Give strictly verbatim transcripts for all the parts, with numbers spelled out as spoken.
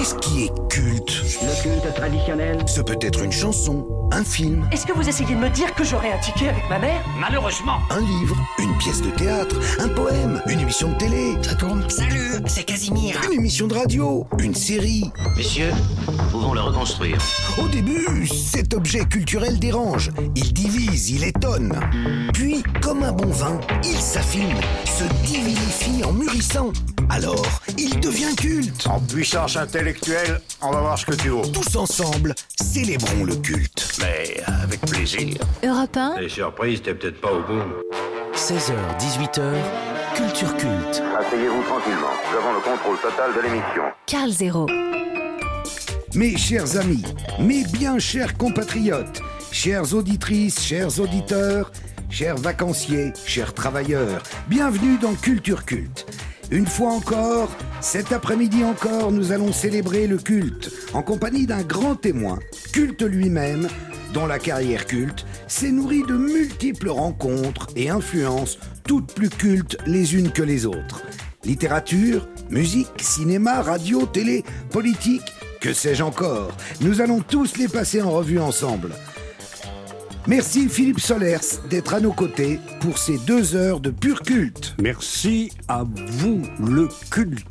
Qu'est-ce qui est culte? Le culte traditionnel. Ce peut être une chanson, un film. Est-ce que vous essayez de me dire que j'aurai un ticket avec ma mère? Malheureusement. Un livre, une pièce de théâtre, un poème, une émission de télé. Ça tourne. Salut, c'est Casimir. Une émission de radio, une série. Messieurs, pouvons le reconstruire. Au début, cet objet culturel dérange. Il divise, il étonne. Puis, comme un bon vin, il s'affine, se divinifie en mûrissant. Alors, il devient culte. En puissance intellectuelle, on va voir ce que tu vaux. Tous ensemble, célébrons le culte. Mais avec plaisir. Europe un. Les surprises, t'es peut-être pas au bout. seize heures, dix-huit heures, Culture Culte. Asseyez-vous tranquillement. Nous avons le contrôle total de l'émission. Carl Zéro. Mes chers amis, mes bien chers compatriotes, chères auditrices, chers auditeurs, chers vacanciers, chers travailleurs, bienvenue dans Culture Culte. Une fois encore, cet après-midi encore, nous allons célébrer le culte en compagnie d'un grand témoin, culte lui-même, dont la carrière culte s'est nourrie de multiples rencontres et influences, toutes plus cultes les unes que les autres. Littérature, musique, cinéma, radio, télé, politique, que sais-je encore, nous allons tous les passer en revue ensemble. Merci Philippe Solers d'être à nos côtés pour ces deux heures de pur culte. Merci à vous, le culte.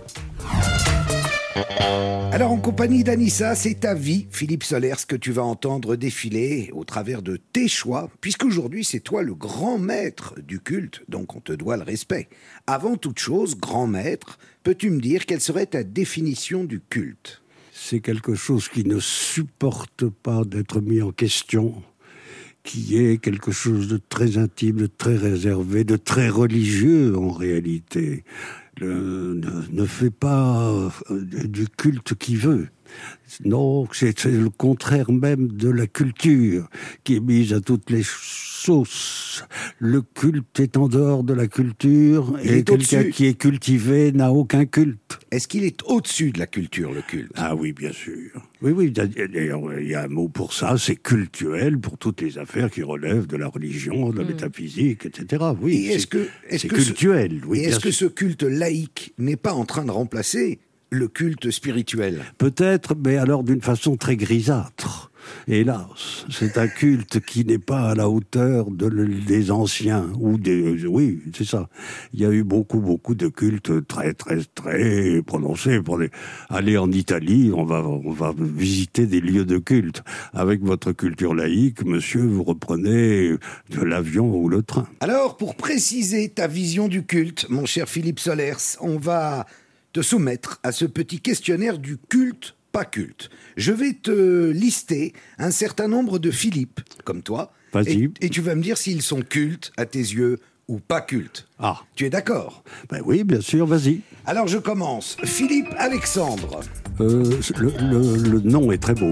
Alors en compagnie d'Anissa, c'est ta vie, Philippe Solers, que tu vas entendre défiler au travers de tes choix, puisqu'aujourd'hui c'est toi le grand maître du culte, donc on te doit le respect. Avant toute chose, grand maître, peux-tu me dire quelle serait ta définition du culte ? C'est quelque chose qui ne supporte pas d'être mis en question, qui est quelque chose de très intime, de très réservé, de très religieux en réalité. Le, ne, ne fait pas euh, du culte qui veut. Non, c'est, c'est le contraire même de la culture qui est mise à toutes les sauces. Le culte est en dehors de la culture Il et est quelqu'un au-dessus. qui est cultivé n'a aucun culte. Est-ce qu'il est au-dessus de la culture, le culte ? Ah oui, bien sûr. Oui, oui, d'ailleurs, il y a un mot pour ça, c'est cultuel pour toutes les affaires qui relèvent de la religion, de la mmh. métaphysique, et cetera. Oui, et est-ce c'est, que, est-ce c'est que cultuel. Ce, oui, et est-ce sûr. que ce culte laïque n'est pas en train de remplacer le culte spirituel ? Peut-être, mais alors d'une façon très grisâtre. Hélas, c'est un culte qui n'est pas à la hauteur de, des anciens, ou des, oui, c'est ça. Il y a eu beaucoup, beaucoup de cultes très, très, très prononcés. Pour les, aller en Italie, on va, on va visiter des lieux de culte. Avec votre culture laïque, monsieur, vous reprenez de l'avion ou le train. Alors, pour préciser ta vision du culte, mon cher Philippe Solers, on va te soumettre à ce petit questionnaire du culte pas culte. Je vais te lister un certain nombre de Philippe, comme toi, Vas-y. Et, et tu vas me dire s'ils sont cultes à tes yeux ou pas cultes. Ah. Tu es d'accord ? Ben oui, bien sûr, vas-y. Alors je commence. Philippe Alexandre. Euh, le, le, le nom est très beau.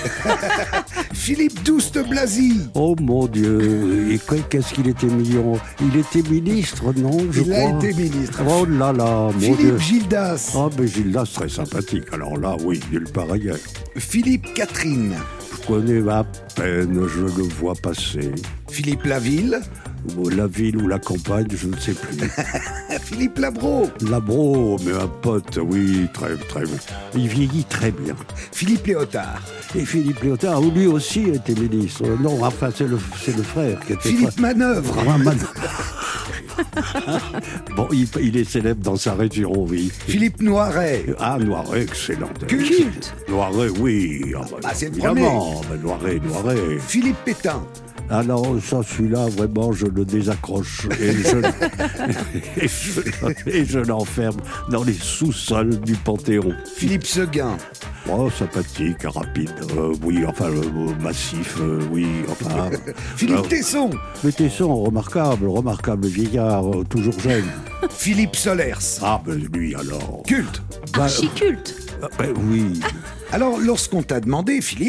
Philippe Douste Blazy. Oh mon Dieu, et qu'est-ce qu'il était mignon. Il était ministre, non, je Il crois. a été ministre. Oh là là, mon Philippe Dieu. Gildas. Ah, mais Gildas, très sympathique. Alors là, oui, nulle part ailleurs. Philippe Catherine. Je connais à peine, je le vois passer. Philippe Laville. Ou la ville ou la campagne, je ne sais plus. Philippe Labro. Labro, mais un pote, oui, très, très bien. Il vieillit très bien. Philippe Léotard. Et Philippe Léotard, lui aussi était ministre. Non, enfin, c'est le, c'est le frère qui était... Philippe Manœuvre. Ah, Manœuvre. Bon, il, il est célèbre dans sa région, oui. Philippe Noiret. Ah, Noiret, excellent. Culte. Noiret, oui. Ah, bah, ah, c'est le évidemment. Premier. Bah, Noiret, Noiret. Philippe Pétain. Alors, ça, celui-là, vraiment, je le désaccroche et je, et je, et je l'enferme dans les sous-sols du Panthéon. Philippe Seguin. Oh, sympathique, rapide, euh, oui, enfin, euh, massif, euh, oui, enfin... Philippe euh, Tesson. Mais Tesson, remarquable, remarquable vieillard, euh, toujours jeune. Philippe Solers. Ah, ben lui, alors... Culte. Archi-culte. Bah, ben oui. Alors, lorsqu'on t'a demandé, Philippe,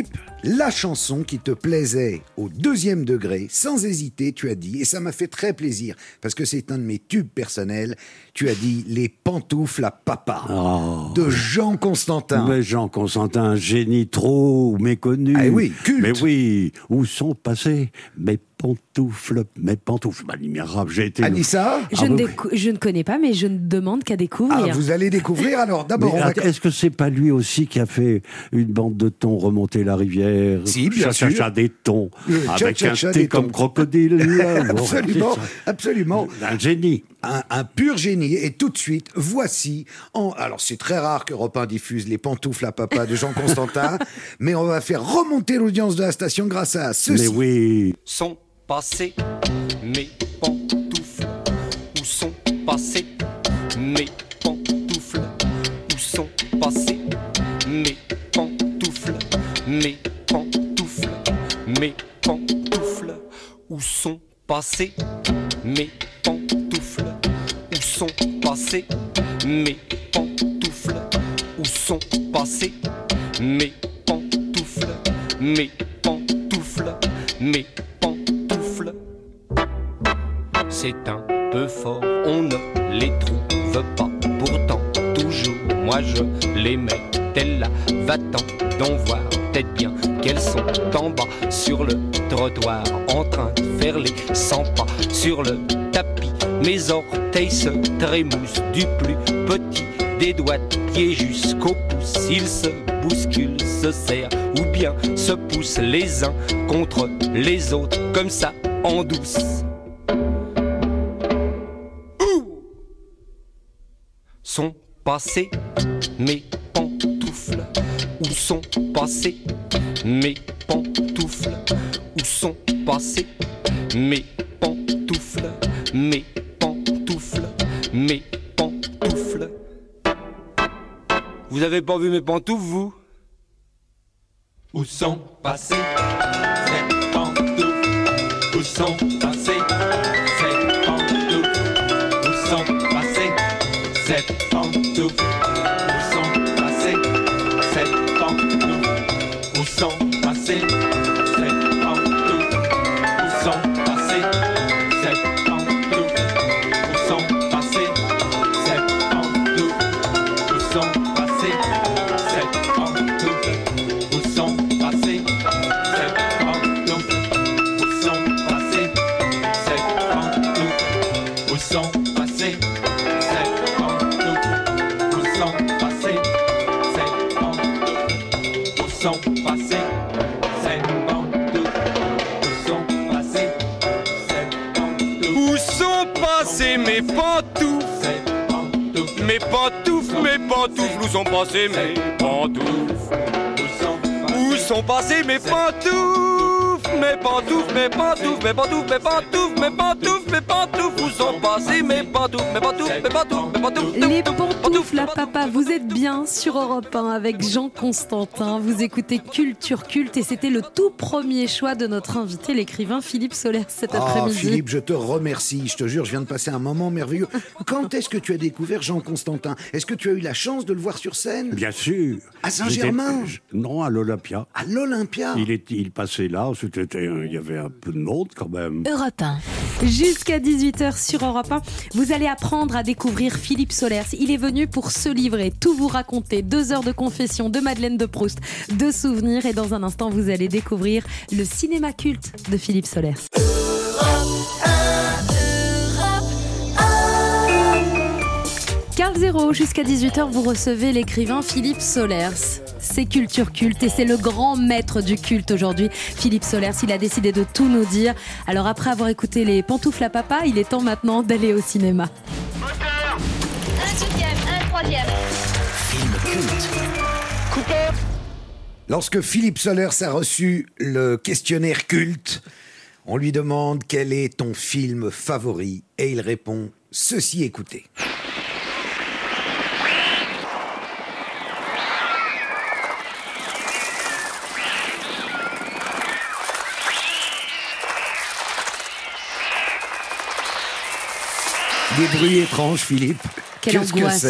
la chanson qui te plaisait au deuxième degré, sans hésiter, tu as dit, et ça m'a fait très plaisir, parce que c'est un de mes tubes personnels, tu as dit « Les pantoufles à papa Oh. » de Jean Constantin. Mais Jean Constantin, un génie trop méconnu. Ah oui, culte. Mais oui, où sont passés mes pantoufles, mes pantoufles. Bah, l'immirable, j'ai été... Anissa? Je, Ah, ne bah, décou- je ne connais pas, mais je ne demande qu'à découvrir. Ah, vous allez découvrir alors. D'abord, Mais on va... att- est-ce que c'est pas lui aussi qui a fait une bande de thon remonter la rivière? Si, bien sûr. Cha-cha-cha des thons. Le Avec cha-cha-cha un des thé comme thons. crocodile. là. Bon, Absolument, c'est ça. absolument. Un génie. Un, un pur génie. Et tout de suite, voici... En... Alors, c'est très rare qu'Europe un diffuse les pantoufles à papa de Jean Constantin, mais on va faire remonter l'audience de la station grâce à ceci. Mais oui. Sont passées mes pantoufles? Où sont passées mes pantoufles? Où sont passées mes pantoufles? Mes pantoufles, mes pantoufles. Où sont passées mes pantoufles? Où sont passées mes pantoufles? Où sont passées mes pantoufles? Mes pantoufles, mes pantoufles. C'est un peu fort, on ne les trouve pas. Pourtant, toujours, moi je les mets telles là. Va-t'en donc voir, peut-être bien qu'elles sont en bas sur le trottoir, en train de faire les cent pas sur le tapis. Mes orteils se trémoussent du plus petit des doigts de pied jusqu'au pouce. Ils se bousculent, se serrent ou bien se poussent les uns contre les autres, comme ça en douce. Où sont passées mes pantoufles? Où sont passées mes pantoufles? Où sont passées mes pantoufles? Mes pantoufles, mes pantoufles. Vous avez pas vu mes pantoufles, vous? Où sont passées ces pantoufles? Où sont passées ces pantoufles? Où sont passées ces pantoufles? Où sont passées ces pantoufles? Où sont passées ces pantoufles? Où sont passées ces pantoufles? Où sont passées ces pantoufles? Où sont passées ces pantoufles? Où sont passées ces pantoufles? Où sont passées ces pantoufles? Où sont passées ces pantoufles? Où sont passées ces pantoufles? Où sont passées ces pantoufles? Où sont passées ces pantoufles? Où sont passées mes pantoufles? Mes pantoufles, mes pantoufles, où sont passées mes pantoufles? Où sont passées mes pantoufles? Mes pantoufles, mes pantoufles, mes pantoufles, mes pantoufles, mes pantoufles, mes pantoufles, où sont passées mes pantoufles? Mes pantoufles, mes pantoufles, mes pantoufles. Les pantoufles à papa, vous êtes bien sur Europe un avec Jean Constantin. Vous écoutez Culture Culte et c'était le tout premier choix de notre invité, l'écrivain Philippe Solers cet Ah, après-midi. Philippe, je te remercie. Je te jure, je viens de passer un moment merveilleux. Quand est-ce que tu as découvert Jean Constantin? Est-ce que tu as eu la chance de le voir sur scène? Bien sûr. À Saint-Germain? J'étais- Non, à l'Olympia. À l'Olympia? Il, est, il passait là, c'était, il y avait un peu de monde quand même. Europe un. Jusqu'à dix-huit heures sur Europe un, vous allez apprendre à découvrir Philippe Solers. Il est venu pour se livrer, tout vous raconter. Deux heures de confession, de Madeleine de Proust, de souvenirs. Et dans un instant, vous allez découvrir le cinéma culte de Philippe Solers. quinze zéro jusqu'à dix-huit heures, vous recevez l'écrivain Philippe Solers. C'est Culture Culte et c'est le grand maître du culte aujourd'hui. Philippe Solers, il a décidé de tout nous dire. Alors après avoir écouté les pantoufles à papa, il est temps maintenant d'aller au cinéma. Un deuxième, un troisième. Film culte. Lorsque Philippe Solers a reçu le questionnaire culte, on lui demande quel est ton film favori et il répond ceci, écoutez. Des bruits étranges, Philippe. Quelle Qu'est-ce que angoisse. c'est?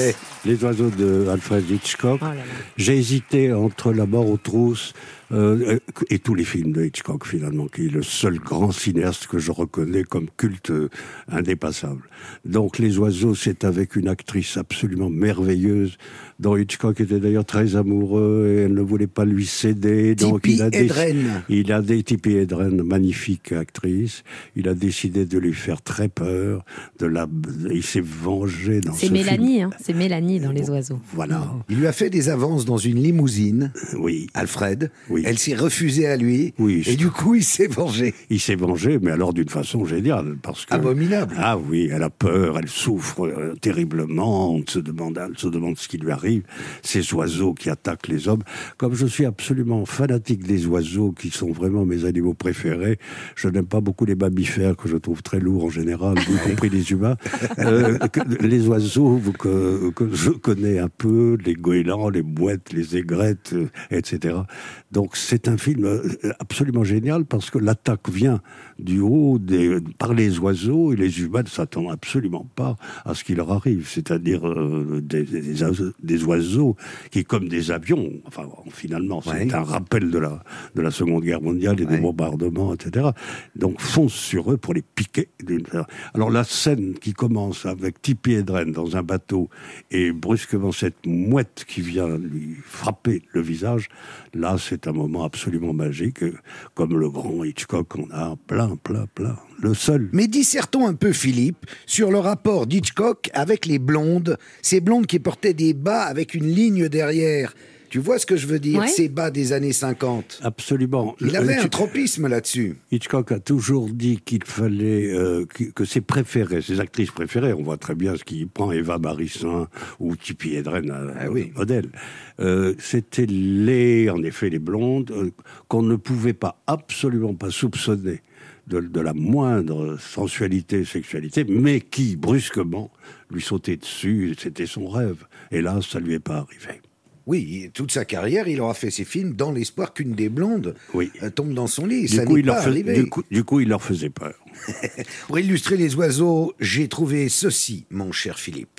Les oiseaux de Alfred Hitchcock. Oh là là. J'ai hésité entre La mort aux trousses euh, et tous les films de Hitchcock, finalement, qui est le seul grand cinéaste que je reconnais comme culte euh, indépassable. Donc Les oiseaux, c'est avec une actrice absolument merveilleuse, dont Hitchcock était d'ailleurs très amoureux et elle ne voulait pas lui céder. Donc Tippi il a Hedren. Il a des Tippi Hedren, magnifique actrice. Il a décidé de lui faire très peur. De la, il s'est vengé dans C'est ce Mélanie, film. hein, c'est Mélanie dans Les oiseaux. Voilà. Il lui a fait des avances dans une limousine, Oui. Alfred. Oui. Elle s'est refusée à lui. Oui, Et du coup, il s'est vengé. Il s'est vengé, mais alors d'une façon géniale, parce que Abominable. ah oui, elle a peur, elle souffre euh, terriblement. On se demande, elle se demande ce qui lui arrive. Ces oiseaux qui attaquent les hommes. Comme je suis absolument fanatique des oiseaux, qui sont vraiment mes animaux préférés, je n'aime pas beaucoup les mammifères que je trouve très lourds en général, y compris les humains. Euh, que, les oiseaux que, que je connais un peu, les goélands, les mouettes, les aigrettes, euh, et cetera. Donc c'est un film euh, absolument génial parce que l'attaque vient du haut des, par les oiseaux et les humains ne s'attendent absolument pas à ce qui leur arrive, c'est-à-dire euh, des, des, des oiseaux qui, comme des avions, enfin finalement c'est Ouais. un rappel de la, de la Seconde Guerre mondiale et Ouais. des bombardements, et cetera. Donc foncent sur eux pour les piquer. d'une- Alors la scène qui commence avec Tippi Hedren dans un bateau et brusquement cette mouette qui vient lui frapper le visage, là c'est un moment absolument magique, comme le grand Hitchcock, on a plein, plein, plein. Le seul. Mais dissertons un peu, Philippe, sur le rapport d'Hitchcock avec les blondes. Ces blondes qui portaient des bas avec une ligne derrière. Tu vois ce que je veux dire, Ouais. ces bas des années cinquante. Absolument. Il avait Le- un tropisme là-dessus. Hitchcock a toujours dit qu'il fallait euh, que que ses préférées, ses actrices préférées, on voit très bien ce qu'il prend, Eva Marissin ou Tippi Hedren, euh, Ah oui. modèle, euh, c'était les, en effet, les blondes, euh, qu'on ne pouvait pas, absolument pas soupçonner de, de la moindre sensualité, sexualité, mais qui, brusquement, lui sautait dessus, c'était son rêve. Et là, ça lui est pas arrivé. Oui, toute sa carrière, il aura fait ses films dans l'espoir qu'une des blondes Oui. euh, tombe dans son lit. Du Ça coup, n'est il leur pas fais- arrivé. du coup- du coup, il leur faisait peur. Pour illustrer les oiseaux, j'ai trouvé ceci, mon cher Philippe.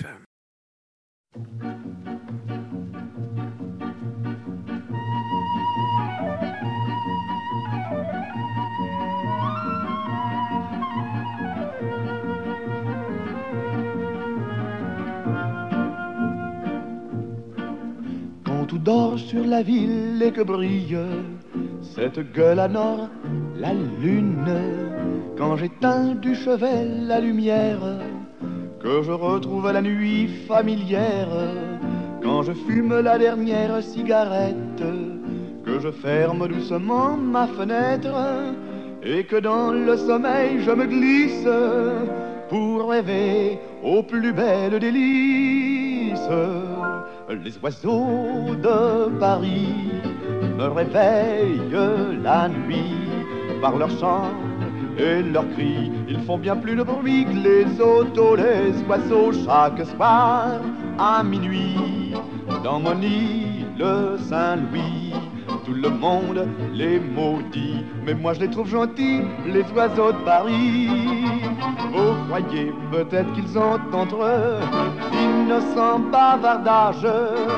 Quand tout dort sur la ville et que brille cette gueule à nord, la lune, quand j'éteins du chevet la lumière, que je retrouve la nuit familière, quand je fume la dernière cigarette, que je ferme doucement ma fenêtre, et que dans le sommeil je me glisse pour rêver aux plus belles délices. Les oiseaux de Paris me réveillent la nuit par leur chant et leurs cris. Ils font bien plus de bruit que les autos, les oiseaux, chaque soir à minuit. Dans mon île Saint-Louis, tout le monde les maudit, mais moi je les trouve gentils, les oiseaux de Paris. Vous croyez peut-être qu'ils ont entre eux d'innocents bavardages.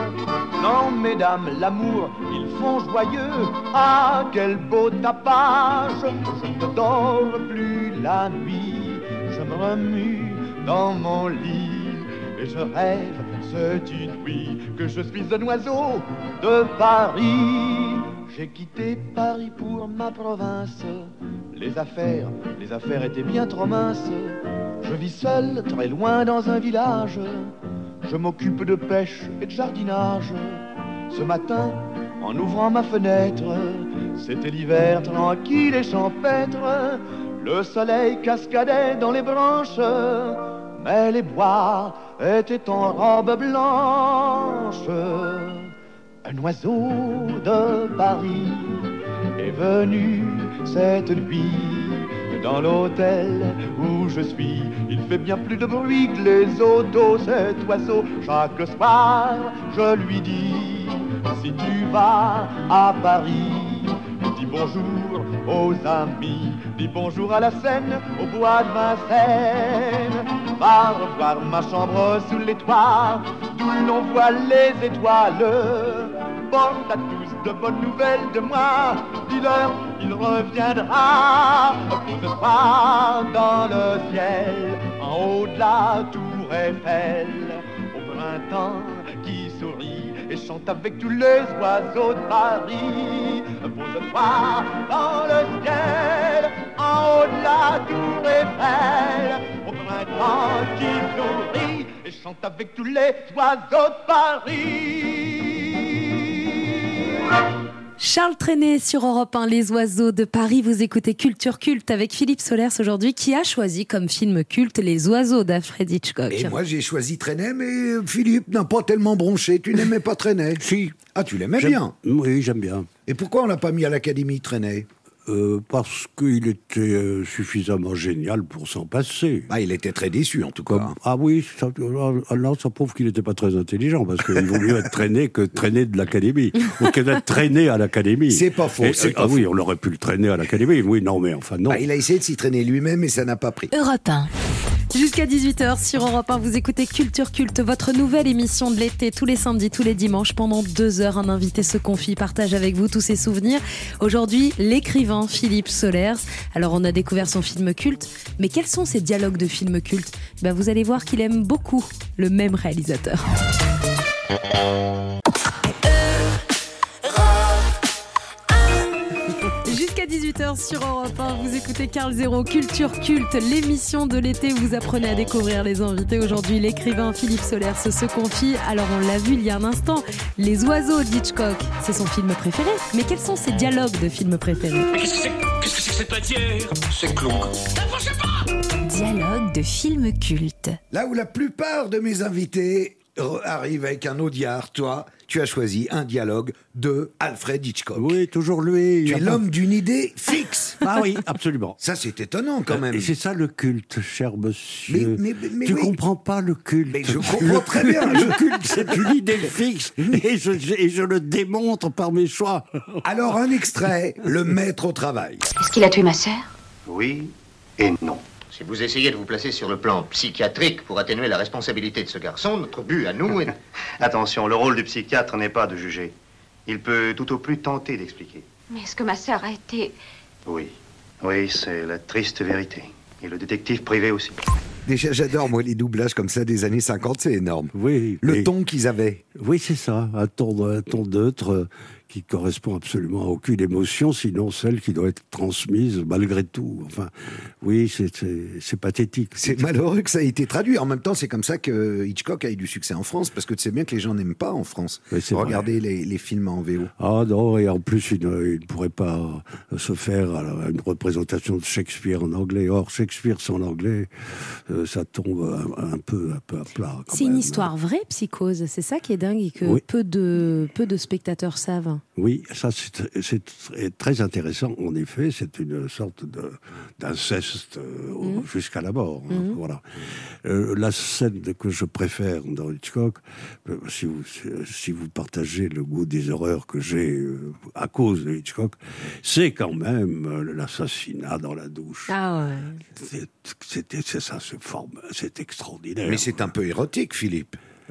Non, mesdames, l'amour, ils font joyeux. Ah, quel beau tapage! Je ne dors plus la nuit, je me remue dans mon lit et je rêve cette nuit que je suis un oiseau de Paris. J'ai quitté Paris pour ma province. Les affaires, les affaires étaient bien trop minces. Je vis seul, très loin dans un village. Je m'occupe de pêche et de jardinage. Ce matin, en ouvrant ma fenêtre, c'était l'hiver tranquille et champêtre. Le soleil cascadait dans les branches, mais les bois étaient en robe blanche. Un oiseau de Paris est venu cette nuit dans l'hôtel où je suis. Il fait bien plus de bruit que les autos, cet oiseau. Chaque soir, je lui dis, si tu vas à Paris, dis bonjour aux amis, dis bonjour à la Seine, au bois de Vincennes. va revoir ma chambre sous les toits, d'où l'on voit les étoiles. Bon, t'as tous de bonnes nouvelles de moi, dis-leur, il reviendra. Pose-toi dans le ciel, en haut de la tour Eiffel, au printemps qui sourit et chante avec tous les oiseaux de Paris. Pose-toi dans le ciel, en haut de la tour Eiffel, au printemps qui sourit et chante avec tous les oiseaux de Paris. Charles Trenet sur Europe un, Les Oiseaux de Paris. Vous écoutez Culture Culte avec Philippe Solers aujourd'hui, qui a choisi comme film culte Les Oiseaux d'Alfred Hitchcock. Et moi j'ai choisi Trenet, mais Philippe n'a pas tellement bronché. Tu n'aimais pas Trenet? Si. Ah, tu l'aimais J'aime- bien? Oui, j'aime bien. Et pourquoi on l'a pas mis à l'Académie, Trenet? Euh, parce qu'il était euh, suffisamment génial pour s'en passer. Ah, il était très déçu en tout cas. Comme- ah oui, ça, alors ça prouve qu'il n'était pas très intelligent, parce qu'il vaut mieux être traîné que traîné de l'Académie, ou que d'être traîné à l'Académie. C'est pas faux, Et- c'est ah pas oui, faux. on aurait pu le traîner à l'Académie, oui, non, mais enfin non. Ah, il a essayé de s'y traîner lui-même et ça n'a pas pris. Europe un. Jusqu'à dix-huit heures sur Europe un, vous écoutez Culture Culte, votre nouvelle émission de l'été, tous les samedis, tous les dimanches. Pendant deux heures, un invité se confie, partage avec vous tous ses souvenirs. Aujourd'hui, l'écrivain Philippe Solers. Alors, on a découvert son film culte, mais quels sont ses dialogues de films cultes? Ben, vous allez voir qu'il aime beaucoup le même réalisateur. Jusqu'à dix-huit heures sur Europe un, vous écoutez Carl Zéro, Culture Culte, l'émission de l'été où vous apprenez à découvrir les invités. Aujourd'hui, l'écrivain Philippe Solers se confie. Alors, on l'a vu il y a un instant, Les Oiseaux d'Hitchcock, c'est son film préféré. Mais quels sont ses dialogues de films préférés? Mais qu'est-ce que c'est Qu'est-ce que c'est que cette matière? C'est clou. N'approchez pas. Dialogue de films cultes. Là où la plupart de mes invités re- arrivent avec un audiard, toi, tu as choisi un dialogue de Alfred Hitchcock. Oui, toujours lui. Tu il es a pas- l'homme d'une idée fixe. Ah oui, absolument. Ça, c'est étonnant quand même. Et c'est ça le culte, cher monsieur. Mais- mais- mais tu oui. comprends pas le culte. Mais je comprends très bien. Le culte, c'est une idée fixe. Et je, je- et je le démontre par mes choix. Alors, un extrait, le maître au travail. Est-ce qu'il a tué ma sœur? Oui et non. Si vous essayez de vous placer sur le plan psychiatrique pour atténuer la responsabilité de ce garçon, notre but à nous est... Attention, le rôle du psychiatre n'est pas de juger. Il peut tout au plus tenter d'expliquer. Mais est-ce que ma sœur a été... Oui. Oui, c'est la triste vérité. Et le détective privé aussi. Déjà, j'adore, moi, les doublages comme ça des années cinquante, c'est énorme. Oui. Le et- ton qu'ils avaient. Oui, c'est ça. Un ton, un ton neutre euh, qui correspond absolument à aucune émotion, sinon celle qui doit être transmise malgré tout. Enfin, oui, c'est, c'est, c'est pathétique. C'est malheureux que ça ait été traduit. En même temps, c'est comme ça que Hitchcock a eu du succès en France, parce que tu sais bien que les gens n'aiment pas en France. Oui, c'est Regardez les, les films en V O. Ah non, et en plus, il ne, il ne pourrait pas euh, se faire à une représentation de Shakespeare en anglais. Or, Shakespeare sans l'anglais, euh, ça tombe un, un peu, un peu à plat. quand C'est une même. histoire vraie, Psychose. C'est ça qui est dingue et que Oui. peu, de, peu de spectateurs savent. Oui, ça c'est, c'est très- très intéressant. En effet, c'est une sorte de, d'inceste euh, au- jusqu'à la mort. hein, Mhm. Voilà. Euh, la scène que je préfère dans Hitchcock, euh, si vous, si vous partagez le goût des horreurs que j'ai euh, à cause de Hitchcock, c'est quand même euh, l'assassinat dans la douche. Ah ouais. C'est, c'était, c'est ça, c'est, forme, c'est extraordinaire. Mais c'est un peu érotique, Philippe.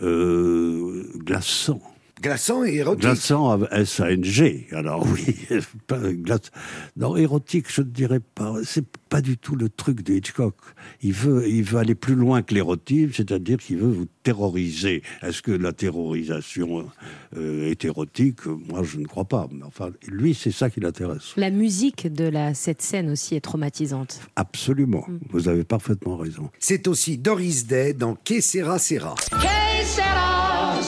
Euh, glaçant. Glaçant et érotique. Glaçant avec S A N G. Alors oui, pas glace. Non, érotique, je ne dirais pas. C'est pas du tout le truc de Hitchcock. Il veut, il veut aller plus loin que l'érotisme, c'est-à-dire qu'il veut vous terroriser. Est-ce que la terrorisation euh, est érotique? Moi, je ne crois pas. Mais enfin, lui, c'est ça qui l'intéresse. La musique de la, cette scène aussi est traumatisante. Absolument. Mm. Vous avez parfaitement raison. C'est aussi Doris Day dans Que sera sera. Que sera,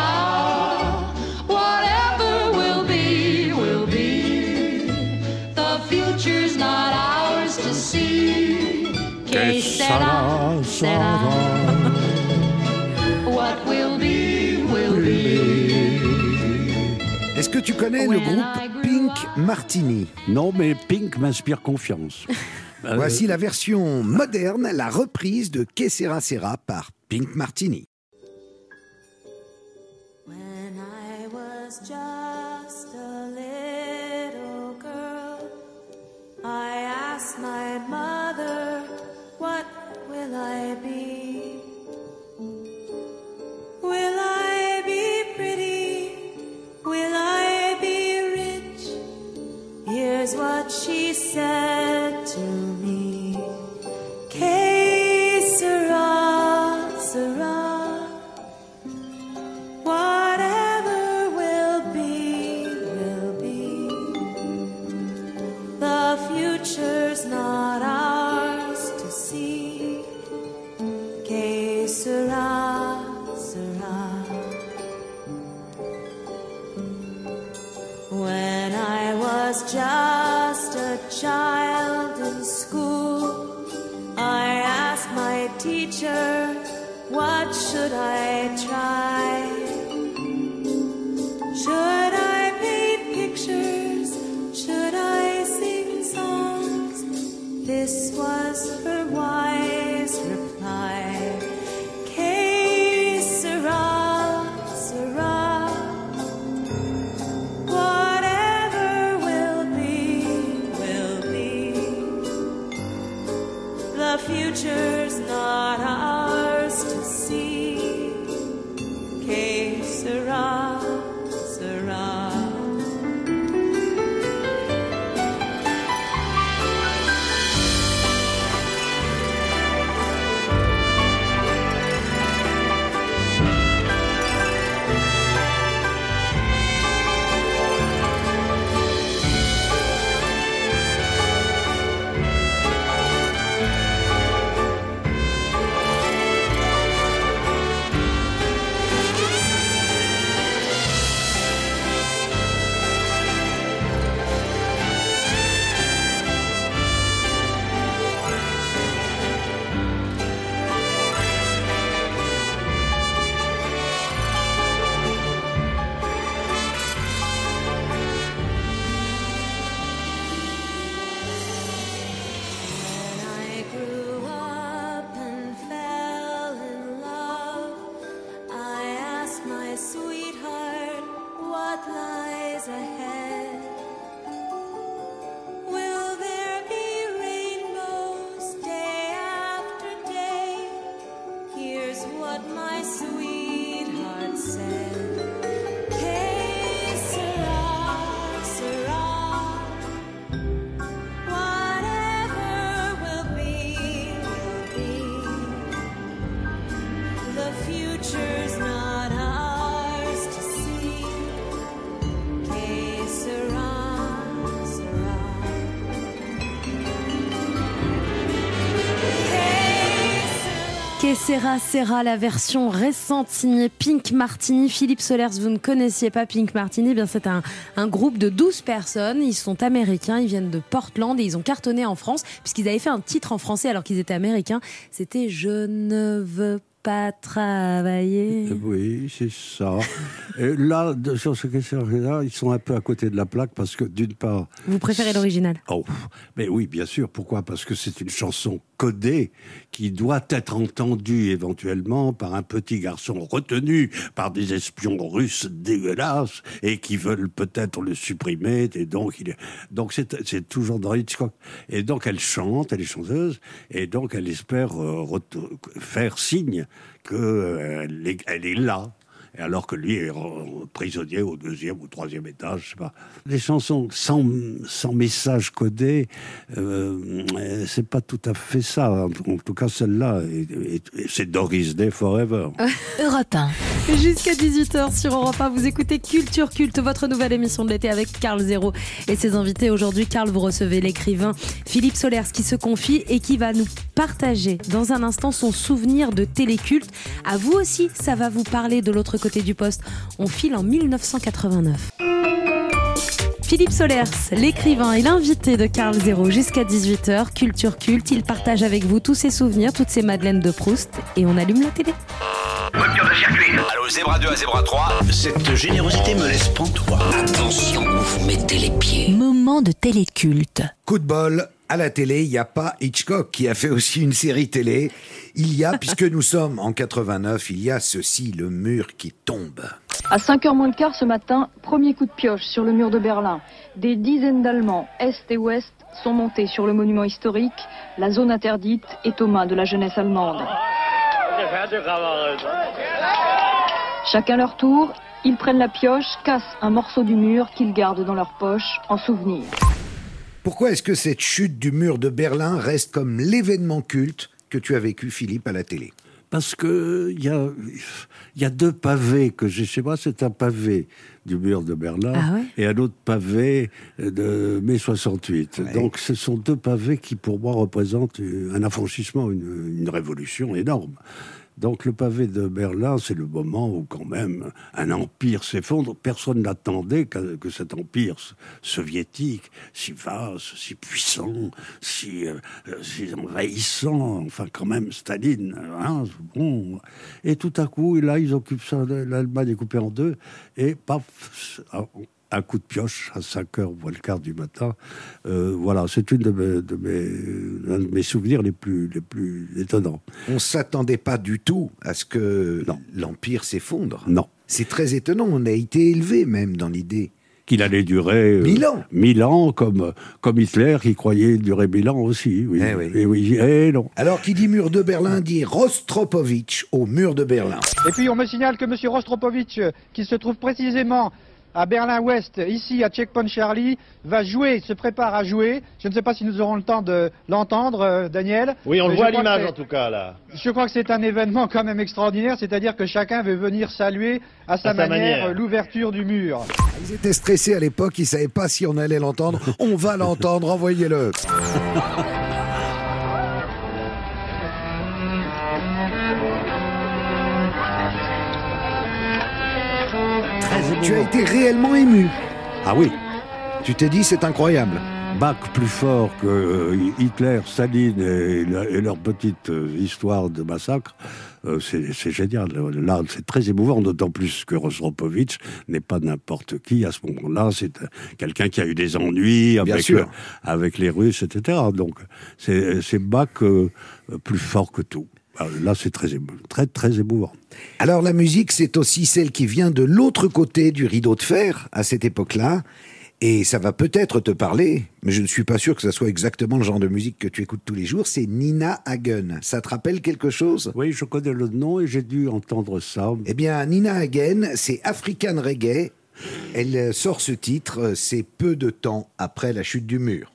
sera. Whatever will be, will be. The future's not ours to see. Que sera, sera. What will be, will be. Est-ce que tu connais le groupe Pink Martini? Non, mais Pink m'inspire confiance. Euh, Voici la version moderne, la reprise de Que sera sera par Pink Martini. When I was just a little girl, I asked my mother, what will I be? what she said to me. Que sera, sera. Whatever will be, will be. The future's not ours to see. Que sera, sera. When I was just a child in school, I asked my teacher, what should I try? Should I paint pictures? Should I sing songs? This was her wise reply. Que sera, sera. Whatever will be, will be. The future's not ours to see. Que sera, sera. Que sera, sera, la version récente signée Pink Martini. Philippe Solers, vous ne connaissiez pas Pink Martini, eh bien c'est un, un groupe de douze personnes. Ils sont américains, ils viennent de Portland et ils ont cartonné en France puisqu'ils avaient fait un titre en français alors qu'ils étaient américains. C'était « Je ne veux pas travailler ». Oui, c'est ça. Et là, de, sur ce question-là, ils sont un peu à côté de la plaque parce que d'une part... Vous préférez l'original ? Oh, mais oui, bien sûr. Pourquoi ? Parce que c'est une chanson codée qui doit être entendue éventuellement par un petit garçon retenu par des espions russes dégueulasses et qui veulent peut-être le supprimer. Et donc, il est... donc c'est, c'est toujours dans Hitchcock. Et donc, elle chante, elle est chanteuse, et donc elle espère euh, ret- faire signe qu'elle euh, est, elle est là. Et alors que lui est prisonnier au deuxième ou troisième étage, je sais pas. Les chansons sans, sans message codé, euh, c'est pas tout à fait ça. En tout cas, celle-là, et, et, c'est Doris Day Forever. Europe un. Jusqu'à dix-huit heures sur Europe un, vous écoutez Culture Culte, votre nouvelle émission de l'été avec Karl Zéro et ses invités. Aujourd'hui, Karl, vous recevez l'écrivain Philippe Solers qui se confie et qui va nous partager dans un instant son souvenir de téléculte. À vous aussi, ça va vous parler de l'autre côté du poste. On file en dix-neuf cent quatre-vingt-neuf. Philippe Solers, l'écrivain et l'invité de Karl Zéro jusqu'à dix-huit heures. Culture Culte, il partage avec vous tous ses souvenirs, toutes ses madeleines de Proust. Et on allume la télé. Rupture de circuit. Allô, Zébra deux à Zébra trois. Cette générosité me laisse pantois. Attention où vous mettez les pieds. Moment de téléculte. Coup de bol, à la télé, il n'y a pas Hitchcock qui a fait aussi une série télé. Il y a, puisque nous sommes en quatre-vingt-neuf, il y a ceci, le mur qui tombe. À cinq heures moins le quart ce matin, premier coup de pioche sur le mur de Berlin. Des dizaines d'Allemands, Est et Ouest, sont montés sur le monument historique. La zone interdite est aux mains de la jeunesse allemande. Chacun leur tour, ils prennent la pioche, cassent un morceau du mur qu'ils gardent dans leur poche en souvenir. Pourquoi est-ce que cette chute du mur de Berlin reste comme l'événement culte que tu as vécu, Philippe, à la télé? Parce que il y a, y a deux pavés que j'ai chez moi. C'est un pavé du mur de Berlin ah ouais et un autre pavé de mai soixante-huit. Ouais. Donc ce sont deux pavés qui, pour moi, représentent un affranchissement, une, une révolution énorme. Donc le pavé de Berlin, c'est le moment où quand même un empire s'effondre. Personne n'attendait que, que cet empire soviétique, si vaste, si puissant, si, euh, si envahissant, enfin quand même Staline, hein, bon. Et tout à coup, là, ils occupent ça, l'Allemagne est coupée en deux, et paf, un coup de pioche à cinq heures moins le quart du matin. Euh, voilà, c'est une de mes, de mes, un de mes souvenirs les plus, les plus étonnants. On ne s'attendait pas du tout à ce que non. l'Empire s'effondre. Non. C'est très étonnant, on a été élevé même dans l'idée. Qu'il allait durer... Euh, mille ans. Mille ans, comme, comme Hitler, qui croyait durer mille ans aussi. Oui. Eh oui. Et oui, eh non. Alors, qui dit mur de Berlin, dit Rostropovitch au mur de Berlin. Et puis, on me signale que M. Rostropovitch, qui se trouve précisément à Berlin-Ouest, ici à Checkpoint Charlie, va jouer, se prépare à jouer. Je ne sais pas si nous aurons le temps de l'entendre, euh, Daniel. Oui, on le voit à l'image en tout cas là. Je crois que c'est un événement quand même extraordinaire, c'est-à-dire que chacun veut venir saluer à sa, à sa manière, manière l'ouverture du mur. Ils étaient stressés à l'époque, ils ne savaient pas si on allait l'entendre. On va l'entendre, envoyez-le. Tu as été réellement ému. Ah oui. Tu t'es dit, c'est incroyable. Bach plus fort que euh, Hitler, Staline et, la, et leur petite euh, histoire de massacre, euh, c'est, c'est génial. Là, c'est très émouvant, d'autant plus que Rostropovitch n'est pas n'importe qui à ce moment-là. C'est euh, quelqu'un qui a eu des ennuis avec, euh, avec les Russes, et cetera. Donc, c'est, c'est Bach euh, plus fort que tout. Là, c'est très, émou- très, très émouvant. Alors, la musique, c'est aussi celle qui vient de l'autre côté du rideau de fer, à cette époque-là. Et ça va peut-être te parler, mais je ne suis pas sûr que ça soit exactement le genre de musique que tu écoutes tous les jours. C'est Nina Hagen. Ça te rappelle quelque chose? Oui, je connais le nom et j'ai dû entendre ça. Eh bien, Nina Hagen, c'est African Reggae. Elle sort ce titre, c'est peu de temps après la chute du mur.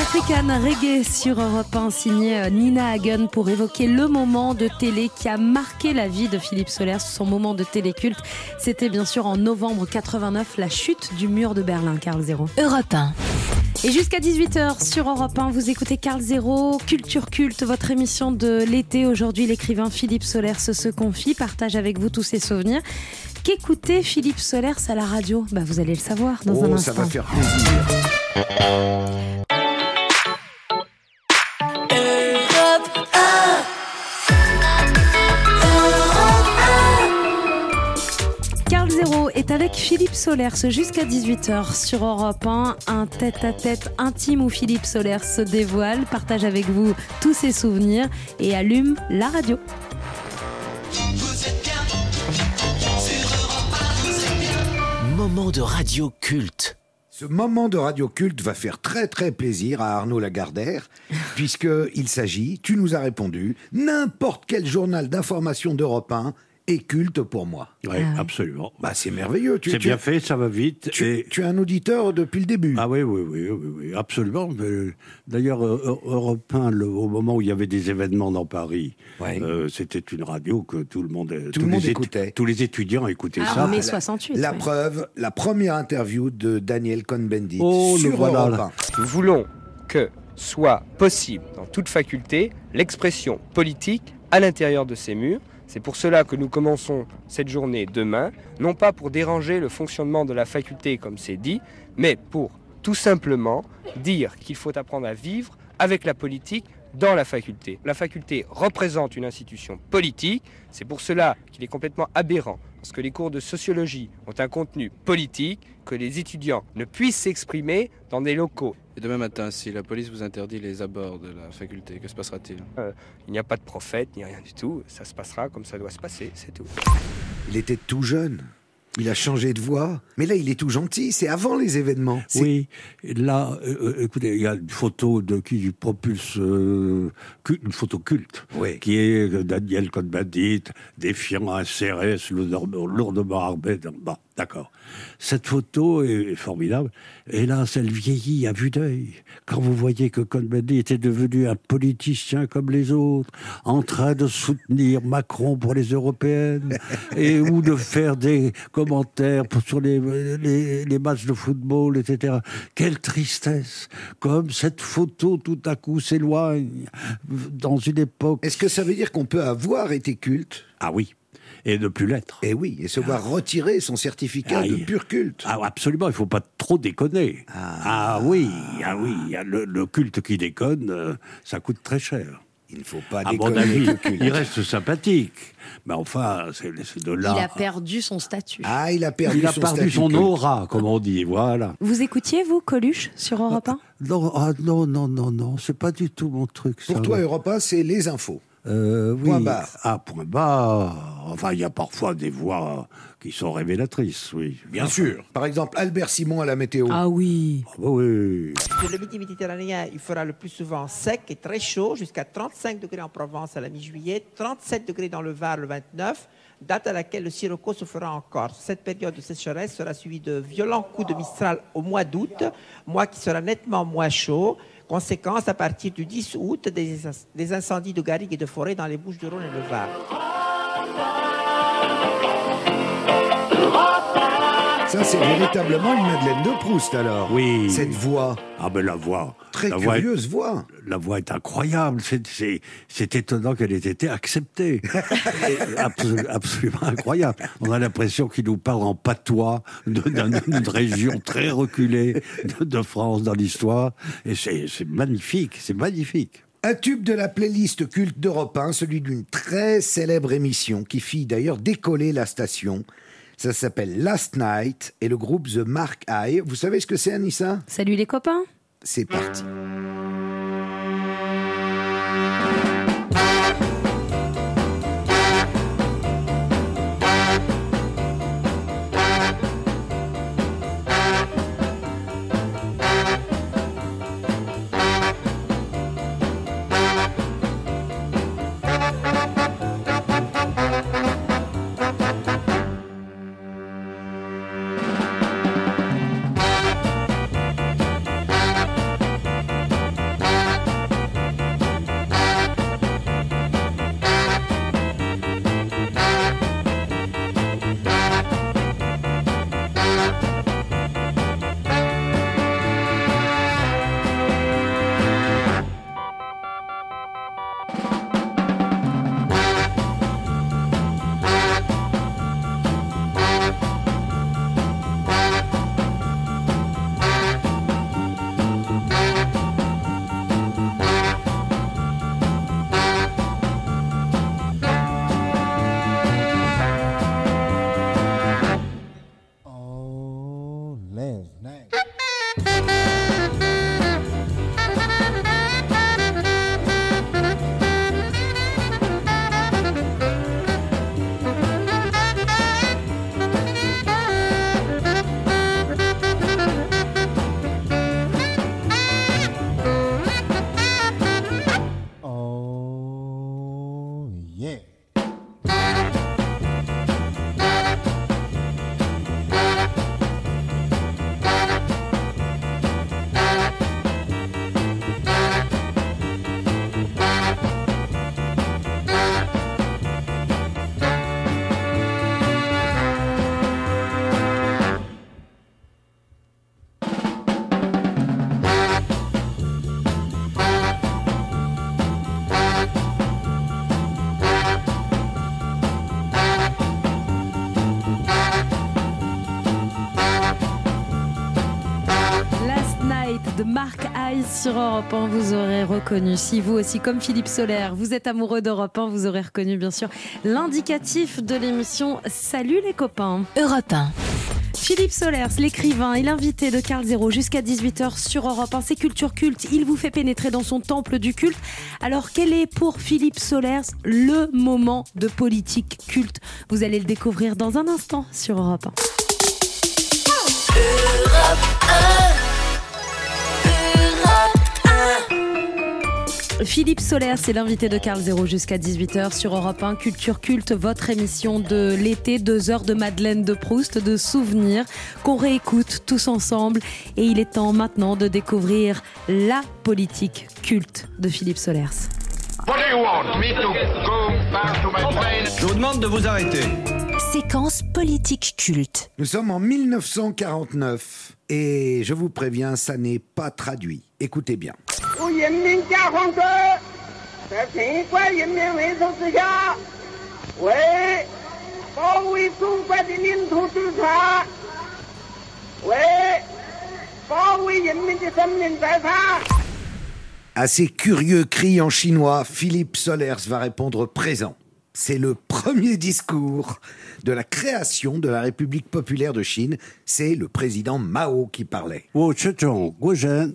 African Reggae sur Europe un, signé Nina Hagen pour évoquer le moment de télé qui a marqué la vie de Philippe Solers, son moment de télé culte. C'était bien sûr en novembre quatre-vingt-neuf, la chute du mur de Berlin. Carl Zéro. Europe un. Et jusqu'à dix-huit heures sur Europe un, vous écoutez Carl Zéro, Culture Culte, votre émission de l'été. Aujourd'hui, l'écrivain Philippe Solers se confie, partage avec vous tous ses souvenirs. Qu'écoutait Philippe Solers à la radio ? Bah, vous allez le savoir dans oh, un instant. Ça va faire plaisir. Carl Zéro est avec Philippe Solers jusqu'à dix-huit heures sur Europe un. Un tête-à-tête intime où Philippe Solers se dévoile, partage avec vous tous ses souvenirs et allume la radio. Moment de radio culte. Ce moment de radio culte va faire très très plaisir à Arnaud Lagardère, puisqu'il s'agit, tu nous as répondu, n'importe quel journal d'information d'Europe un est culte pour moi. Oui, ah. absolument. Bah, c'est merveilleux. Tu, c'est tu, bien fait, ça va vite. Tu, et... tu es un auditeur depuis le début. Ah oui, oui, oui, oui, oui absolument. D'ailleurs, Europe un, le, au moment où il y avait des événements dans Paris, ouais. euh, c'était une radio que tout le monde, tout le monde écoutait. Étu- tous les étudiants écoutaient ah, ça. En mai soixante-huit. La, la ouais. preuve, la première interview de Daniel Cohn-Bendit oh, sur voilà, Europe un. Nous voulons que soit possible dans toute faculté l'expression politique à l'intérieur de ces murs. C'est pour cela que nous commençons cette journée demain, non pas pour déranger le fonctionnement de la faculté comme c'est dit, mais pour tout simplement dire qu'il faut apprendre à vivre avec la politique dans la faculté. La faculté représente une institution politique, c'est pour cela qu'il est complètement aberrant, parce que les cours de sociologie ont un contenu politique, que les étudiants ne puissent s'exprimer dans des locaux. Et demain matin, si la police vous interdit les abords de la faculté, que se passera-t-il ? euh, Il n'y a pas de prophète, ni rien du tout, ça se passera comme ça doit se passer, c'est tout. Il était tout jeune. Il a changé de voix, mais là il est tout gentil, c'est avant les événements. C'est... Oui, là, euh, écoutez, il y a une photo de qui du propulse, euh, une photo culte, oui. qui est Daniel Cohn-Bendit, défiant un C R S lourdement armé. Bon, d'accord. Cette photo est formidable, et là, elle vieillit à vue d'œil. Quand vous voyez que Cohn-Bendit était devenu un politicien comme les autres, en train de soutenir Macron pour les européennes, et ou de faire des commentaires sur les, les, les matchs de football, et cetera. Quelle tristesse! Comme cette photo tout à coup s'éloigne dans une époque... Est-ce que ça veut dire qu'on peut avoir été culte ? Ah oui. Et ne plus l'être. Et oui, et se voir ah. retirer son certificat ah, de pur culte. Ah, absolument, il ne faut pas trop déconner. Ah, ah oui, ah oui, le, le culte qui déconne, euh, ça coûte très cher. Il ne faut pas à déconner. À mon avis, il reste sympathique. Mais enfin, c'est, c'est de là... Il a perdu son statut. Ah, il a perdu il a son perdu statut. son aura, comme on dit, voilà. Vous écoutiez, vous, Coluche, sur Europe un ? non, ah, non, non, non, non, c'est pas du tout mon truc. Pour ça, toi, ouais. Europe un, c'est les infos. Euh, oui. Point barre. Ah, point barre. Enfin, il y a parfois des voix qui sont révélatrices, oui. Bien enfin. sûr. Par exemple, Albert Simon à la météo. Ah oui. Ah bah oui. Sur le midi méditerranéen, il fera le plus souvent sec et très chaud, jusqu'à trente-cinq degrés en Provence à la mi-juillet, trente-sept degrés dans le Var le vingt-neuf, date à laquelle le sirocco se fera en Corse. Cette période de sécheresse sera suivie de violents coups de Mistral au mois d'août, mois qui sera nettement moins chaud. Conséquence, à partir du dix août, des, des incendies de garrigues et de forêts dans les Bouches-du-Rhône et le Var. Ça, c'est véritablement une Madeleine de Proust, alors. Oui. Cette voix. Ah ben la voix. Très la curieuse voix, est, voix. La voix est incroyable. C'est, c'est, c'est étonnant qu'elle ait été acceptée. Absol, absolument incroyable. On a l'impression qu'il nous parle en patois de, d'une région très reculée de, de France dans l'histoire. Et c'est, c'est magnifique, c'est magnifique. Un tube de la playlist culte d'Europe un, celui d'une très célèbre émission qui fit d'ailleurs décoller la station. Ça s'appelle Last Night et le groupe The Mark Eye. Vous savez ce que c'est, Anissa ? Salut les copains. C'est parti. sur Europe un, vous aurez reconnu. Si vous aussi, comme Philippe Sollers, vous êtes amoureux d'Europe un, vous aurez reconnu bien sûr l'indicatif de l'émission Salut les copains. Europe un. Philippe Sollers, l'écrivain et l'invité de Carl Zéro jusqu'à dix-huit heures sur Europe un. C'est Culture Culte. Il vous fait pénétrer dans son temple du culte. Alors, quel est pour Philippe Sollers le moment de politique culte? Vous allez le découvrir dans un instant sur Europe un. Europe un. Philippe Sollers, c'est l'invité de Carl Zéro jusqu'à dix-huit heures sur Europe un. Culture Culte, votre émission de l'été, deux heures de Madeleine de Proust, de souvenirs qu'on réécoute tous ensemble. Et il est temps maintenant de découvrir la politique culte de Philippe Sollers. Je vous demande de vous arrêter. Séquence politique culte. Nous sommes en mille neuf cent quarante-neuf et je vous préviens, ça n'est pas traduit. Écoutez bien. À ces curieux cris en chinois, Philippe Sollers va répondre présent. C'est le premier discours de la création de la République populaire de Chine. C'est le président Mao qui parlait. Oh, Tchèchon, Goujen.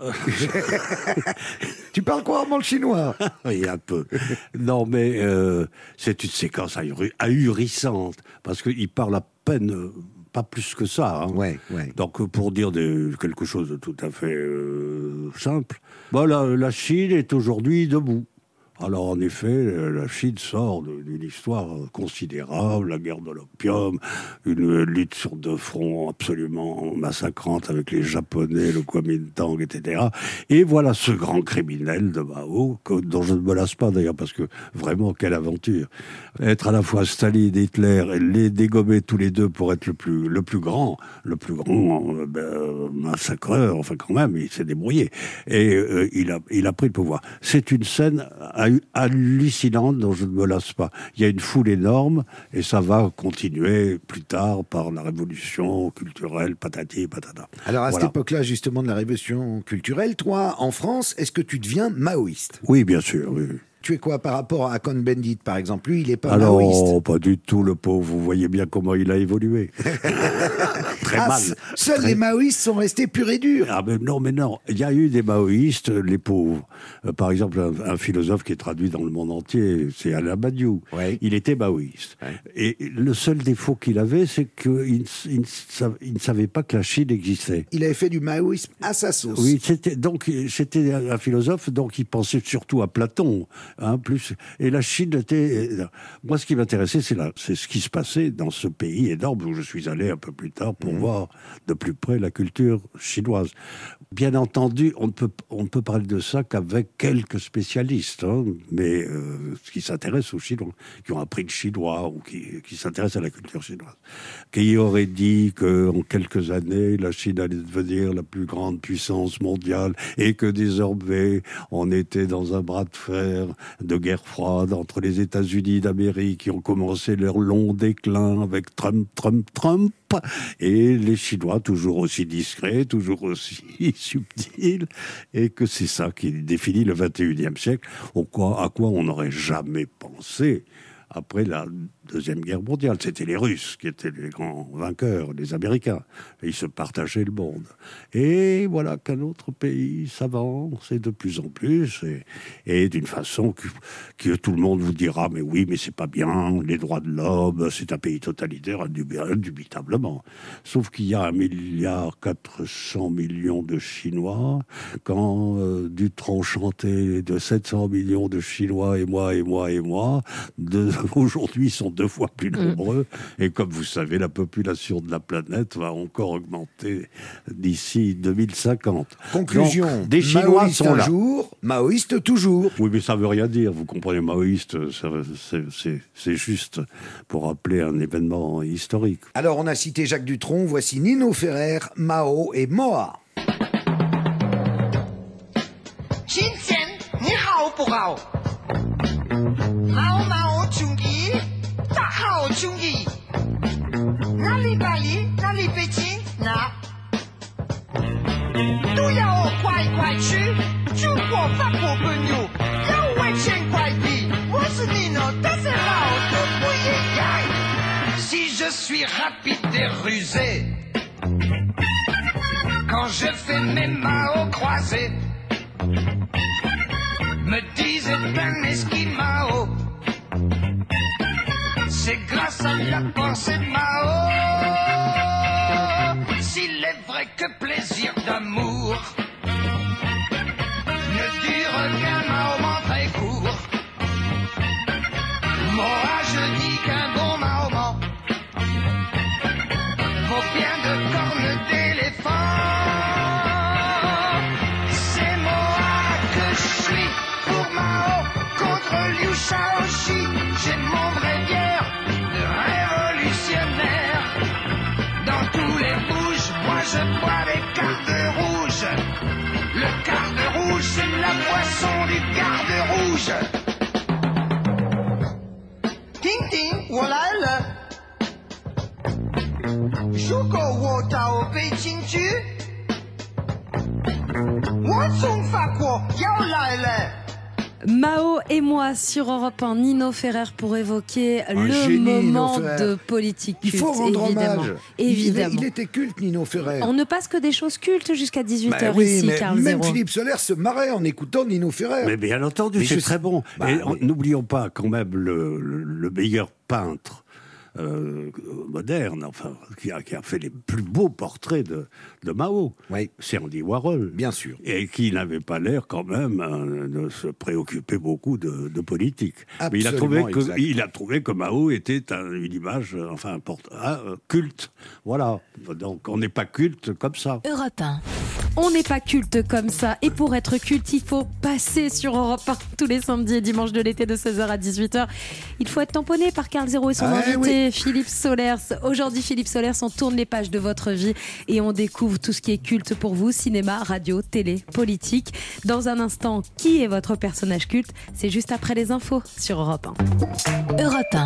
Tu parles couramment le chinois? Oui, un peu. Non, mais euh, c'est une séquence ahuri- ahurissante, parce qu'il parle à peine... Euh, pas plus que ça. Hein. Ouais, ouais. Donc, pour dire des, quelque chose de tout à fait euh, simple, bah, la, la Chine est aujourd'hui debout. Alors, en effet, la Chine sort d'une histoire considérable, la guerre de l'opium, une lutte sur deux fronts absolument massacrante avec les Japonais, le Kuomintang, et cetera. Et voilà ce grand criminel de Mao, que, dont je ne me lasse pas d'ailleurs, parce que vraiment, quelle aventure. Être à la fois Staline et Hitler, et les dégommer tous les deux pour être le plus, le plus grand, le plus grand euh, ben, massacreur, enfin quand même, il s'est débrouillé. Et euh, il, a, il a pris le pouvoir. C'est une scène hallucinante dont je ne me lasse pas. Il y a une foule énorme et ça va continuer plus tard par la révolution culturelle, patati patata. Alors à voilà. cette époque-là, justement, de la révolution culturelle, toi, en France, est-ce que tu deviens maoïste? Oui, bien sûr, oui. Tu es quoi par rapport à Cohn-Bendit, par exemple? Lui, il n'est pas Alors, maoïste. pas du tout, le pauvre. Vous voyez bien comment il a évolué. Très ah, mal. Seuls Très... les maoïstes sont restés purs et durs. Ah, mais non, mais non. Il y a eu des maoïstes, les pauvres. Euh, par exemple, un, un philosophe qui est traduit dans le monde entier, c'est Alain Badiou. Ouais. Il était maoïste. Ouais. Et le seul défaut qu'il avait, c'est qu'il il, il ne savait pas que la Chine existait. Il avait fait du maoïsme à sa sauce. Oui, c'était, donc, c'était un philosophe, donc il pensait surtout à Platon, hein, plus... Et la Chine était... Moi, ce qui m'intéressait, c'est, la... c'est ce qui se passait dans ce pays énorme où je suis allé un peu plus tard pour mmh. voir de plus près la culture chinoise. Bien entendu, on ne peut, on ne peut parler de ça qu'avec quelques spécialistes, hein, mais euh, qui s'intéressent aux Chinois, qui ont appris le chinois ou qui, qui s'intéressent à la culture chinoise. Qui aurait dit qu'en quelques années, la Chine allait devenir la plus grande puissance mondiale et que désormais, on était dans un bras de fer de guerre froide entre les États-Unis d'Amérique qui ont commencé leur long déclin avec Trump, Trump, Trump, et les Chinois toujours aussi discrets, toujours aussi subtils, et que c'est ça qui définit le vingt et unième siècle, au quoi, à quoi on n'aurait jamais pensé après la Deuxième Guerre mondiale. C'était les Russes qui étaient les grands vainqueurs, les Américains. Et ils se partageaient le monde. Et voilà qu'un autre pays s'avance, et de plus en plus, et, et d'une façon que, que tout le monde vous dira, mais oui, mais c'est pas bien, les droits de l'homme, c'est un pays totalitaire, indubitablement. Sauf qu'il y a un milliard quatre cents millions de Chinois, quand euh, Dutronc chantait de sept cents millions de Chinois, et moi, et moi, et moi, de, aujourd'hui sont deux fois plus nombreux. Mmh. Et comme vous savez, la population de la planète va encore augmenter d'ici deux mille cinquante. Conclusion, donc, des Chinois maoïste sont un là. jour, maoïste toujours. Oui, mais ça veut rien dire. Vous comprenez, maoïste, ça, c'est, c'est, c'est juste pour rappeler un événement historique. Alors, on a cité Jacques Dutronc, voici Nino Ferrer, Mao et Moa. 今天你好不好？好毛兄弟，大好兄弟，哪里巴黎，哪里北京，哪都要快快去，中国法国朋友要万千快递，我是你呢，但是老的不一样。Si je suis rapide et rusé, quand je fais mes Mao croisés, me disent un esquimao, c'est grâce à la pensée de Mao. S'il est vrai que plaisir d'amour ne dure qu'un moment très court, moi je dis qu'un bon Mahomet vaut bien de cornes d'éléphant. C'est moi que je suis pour Mao contre Liu Shaoxi. J'ai mon vrai bière de révolutionnaire. Dans tous les bouges, moi je bois des cartes rouges. Le garde rouge, c'est la boisson du garde rouge. Ting ting, 我来了。如果我到北京去，我从法国要来了。 Mao et moi sur Europe un, Nino Ferrer pour évoquer Un le génie, moment Nino Ferrer. de politique Il culte. faut rendre évidemment. hommage. Évidemment. Il, il était culte, Nino Ferrer. On ne passe que des choses cultes jusqu'à dix-huit heures Bah oui, ici, mais Carl même Zéro. Philippe Soler se marrait en écoutant Nino Ferrer. Mais bien entendu, Mais c'est je- très bon. Bah, Et oui. n'oublions pas quand même le, le- le meilleur peintre euh, moderne, enfin, qui a, qui a fait les plus beaux portraits de, de Mao. C'est Andy Warhol. Bien sûr. Et qui n'avait pas l'air quand même euh, de se préoccuper beaucoup de, de politique. Mais il a, trouvé Absolument que, exact. il a trouvé que Mao était un- une image, euh, enfin, import- ah, euh, culte. Voilà. Donc on n'est pas culte comme ça. Europe un. On n'est pas culte comme ça. Et pour être culte, il faut passer sur Europe un tous les samedis et dimanches de l'été de seize heures à dix-huit heures. Il faut être tamponné par Carl Zéro et son Ah, invité, Philippe Solers. Aujourd'hui, Philippe Solers, on tourne les pages de votre vie et on découvre tout ce qui est culte pour vous. Cinéma, radio, télé, politique. Dans un instant, qui est votre personnage culte? C'est juste après les infos sur Europe un. Europe un.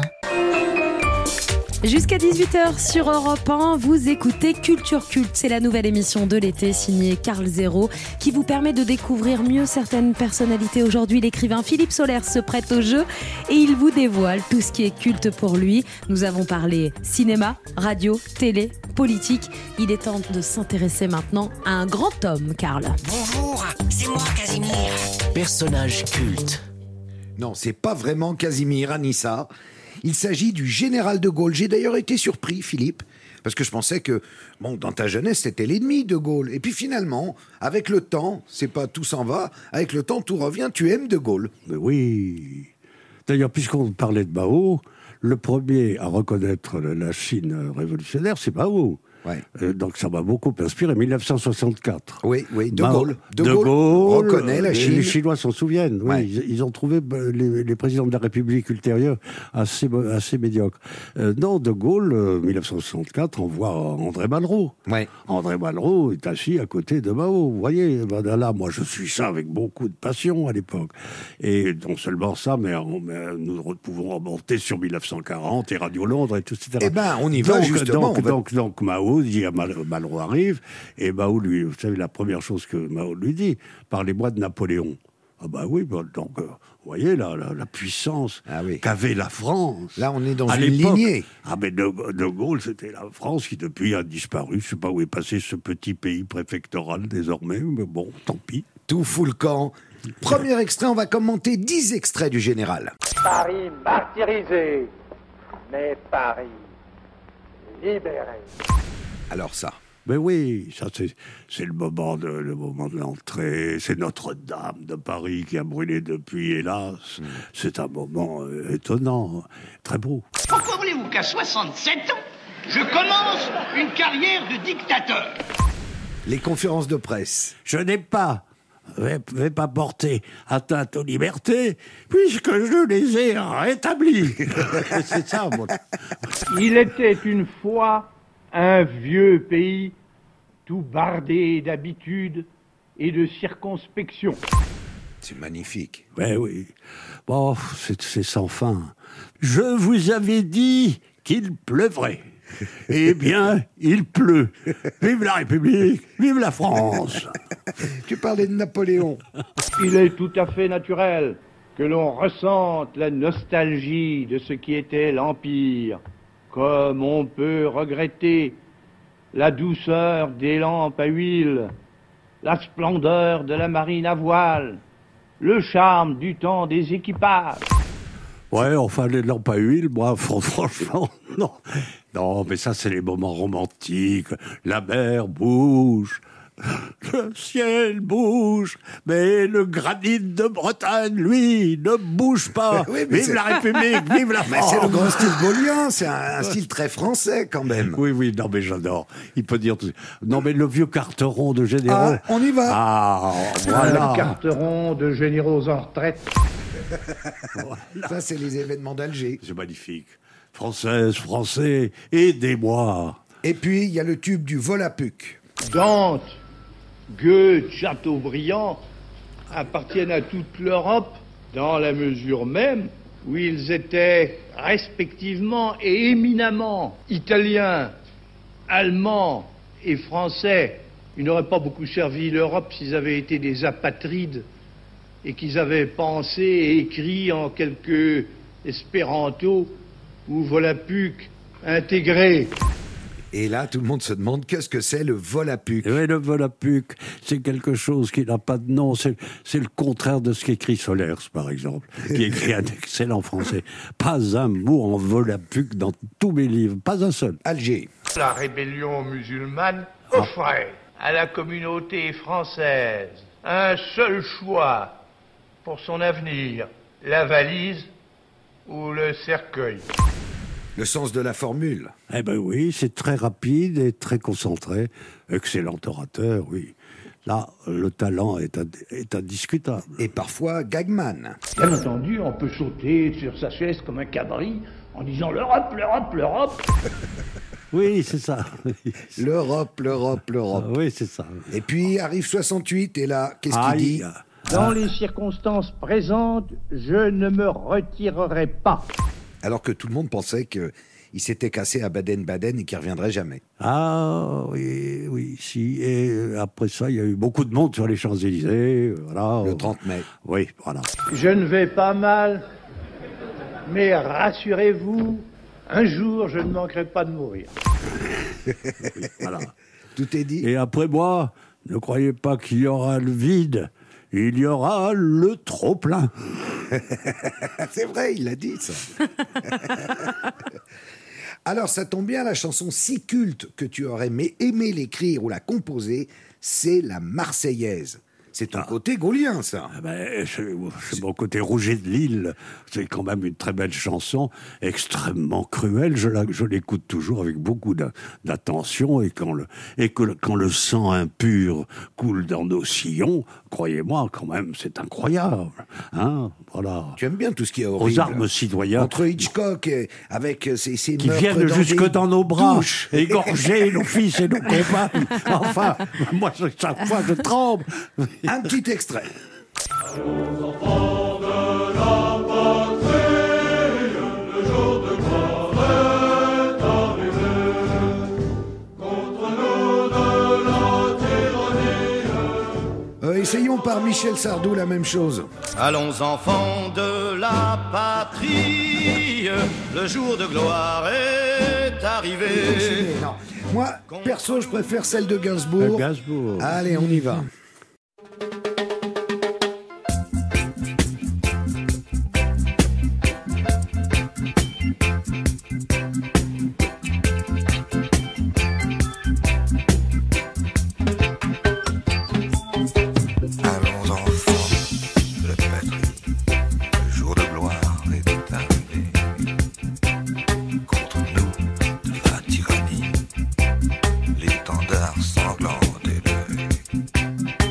Jusqu'à dix-huit heures sur Europe un, vous écoutez Culture Culte. C'est la nouvelle émission de l'été signée Carl Zéro qui vous permet de découvrir mieux certaines personnalités. Aujourd'hui, l'écrivain Philippe Solers se prête au jeu et il vous dévoile tout ce qui est culte pour lui. Nous avons parlé cinéma, radio, télé, politique. Il est temps de s'intéresser maintenant à un grand homme, Carl. Bonjour, c'est moi Casimir. Personnage culte. Non, c'est pas vraiment Casimir Anissa. Il s'agit du général de Gaulle. J'ai d'ailleurs été surpris, Philippe, parce que je pensais que, bon, dans ta jeunesse, c'était l'ennemi de Gaulle. Et puis finalement, avec le temps, c'est pas tout s'en va, avec le temps, tout revient, tu aimes de Gaulle. Mais oui. D'ailleurs, puisqu'on parlait de Mao, le premier à reconnaître la Chine révolutionnaire, c'est Mao. Ouais. Euh, donc ça m'a beaucoup inspiré. mille neuf cent soixante-quatre. Oui, oui, de Mao- Gaulle. De, De Gaulle, Gaulle reconnaît la les- Chine. Les Chinois s'en souviennent. Oui, Ouais. ils, ils ont trouvé euh, les, les présidents de la République ultérieure assez, mo- assez médiocres. Euh, non, De Gaulle, euh, mille neuf cent soixante-quatre, on voit André Malraux. Ouais. André Malraux est assis à côté de Mao. Vous voyez, ben là, moi, je suis ça avec beaucoup de passion à l'époque. Et non seulement ça, mais, on- mais nous pouvons remonter sur mille neuf cent quarante et Radio Londres et tout, et cetera. Eh ben, on y va, donc, justement, Donc, on va- donc, donc, Mao dit à Mal- Malraux arrive, et Mao lui, vous savez, la première chose que Mao lui dit, parlez-moi de Napoléon. Ah bah oui, bah, donc, euh, vous voyez la, la, la puissance qu'avait la France. Ah Là, on est dans à une l'époque. lignée. Ah mais de, de Gaulle, c'était la France qui depuis a disparu. Je sais pas où est passé ce petit pays préfectoral désormais, mais bon, tant pis. Tout fout le camp. Premier extrait, on va commenter dix extraits du général. Paris martyrisé, mais Paris libéré. Alors ça. Mais oui, ça c'est, c'est le moment de le moment de l'entrée. C'est Notre-Dame de Paris qui a brûlé depuis, hélas. C'est un moment euh, étonnant, très beau. Pourquoi voulez-vous qu'à soixante-sept ans, je commence une carrière de dictateur? Les conférences de presse. Je n'ai pas, vais, vais pas porter atteinte aux libertés, puisque je les ai rétablies. C'est ça, mon... Il était une fois un vieux pays tout bardé d'habitudes et de circonspection. C'est magnifique. Ben oui. Bon, c'est, c'est sans fin. Je vous avais dit qu'il pleuvrait. Eh bien, il pleut. Vive la République, vive la France. Tu parlais de Napoléon. Il est tout à fait naturel que l'on ressente la nostalgie de ce qui était l'Empire, comme on peut regretter la douceur des lampes à huile, la splendeur de la marine à voile, le charme du temps des équipages. Ouais, enfin, les lampes à huile, moi, franchement, non. Non, mais ça, c'est les moments romantiques. La mer bouge, le ciel bouge, mais le granit de Bretagne, lui, ne bouge pas. Oui, mais vive c'est- la République, vive la Mais France. c'est le grand style gaulien, c'est un, un style très français quand même. Oui, oui, non, mais j'adore. Il peut dire tout. Non, mais le vieux carteron de généraux. Ah, on y va. Ah, Le voilà. carteron de généraux en retraite. Ça, c'est les événements d'Alger. C'est magnifique. Française, Français, aidez-moi. Et puis, il y a le tube du Volapük. Dante, Goethe, Chateaubriand appartiennent à toute l'Europe dans la mesure même où ils étaient respectivement et éminemment italiens, allemands et français. Ils n'auraient pas beaucoup servi l'Europe s'ils avaient été des apatrides et qu'ils avaient pensé et écrit en quelques espéranto ou Volapük intégrés. Et là, tout le monde se demande qu'est-ce que c'est le Volapük. Oui, le Volapük, c'est quelque chose qui n'a pas de nom. C'est, c'est le contraire de ce qu'écrit Solers, par exemple, qui écrit un excellent français. Pas un mot en Volapük dans tous mes livres, pas un seul. Alger. La rébellion musulmane offrait à la communauté française un seul choix pour son avenir, la valise ou le cercueil. Le sens de la formule. Eh ben oui, c'est très rapide et très concentré. Excellent orateur, oui. Là, le talent est, ind- est indiscutable. Et parfois gagman. Bien entendu, on peut sauter sur sa chaise comme un cabri en disant l'Europe, l'Europe, l'Europe. Oui, c'est ça. L'Europe, l'Europe, l'Europe. Ah oui, c'est ça. Et puis arrive soixante-huit et là, qu'est-ce qu'il Aïe. dit? Dans les circonstances présentes, je ne me retirerai pas. Alors que tout le monde pensait qu'il s'était cassé à Baden-Baden et qu'il ne reviendrait jamais. Ah oui, oui, si. Et euh, après ça, il y a eu beaucoup de monde sur les Champs-Élysées. euh, Voilà. Le trente mai. Oui, voilà. Je ne vais pas mal, mais rassurez-vous, un jour, je ne manquerai pas de mourir. Voilà. Tout est dit. Et après moi, ne croyez pas qu'il y aura le vide. Il y aura le trop-plein. C'est vrai, il a dit ça. Alors, ça tombe bien, la chanson si culte que tu aurais aimé, aimé l'écrire ou la composer, c'est la Marseillaise. C'est ton côté gaulien, ça. Ah ben, c'est, c'est mon côté Rouget de Lille. C'est quand même une très belle chanson, extrêmement cruelle. Je, la, je l'écoute toujours avec beaucoup d'a- d'attention. Et, quand le, et que le, quand le sang impur coule dans nos sillons, croyez-moi, quand même, c'est incroyable. Hein, voilà. Tu aimes bien tout ce qui est horrible. Aux armes citoyens. Entre Hitchcock et avec ses, ses Qui meurtres viennent dans jusque des dans nos bras, douches. égorger nos fils et nos compagnes. Enfin, moi, chaque fois, je tremble. Un petit extrait. Euh, essayons par Michel Sardou la même chose. Allons enfants de la patrie, le jour de gloire est arrivé. Non. Moi, perso, je préfère celle de Gainsbourg. Gainsbourg. Allez, on y va. Allons enfants de la patrie, le jour de gloire est arrivé. Contre nous, de la tyrannie, l'étendard sanglant est levé.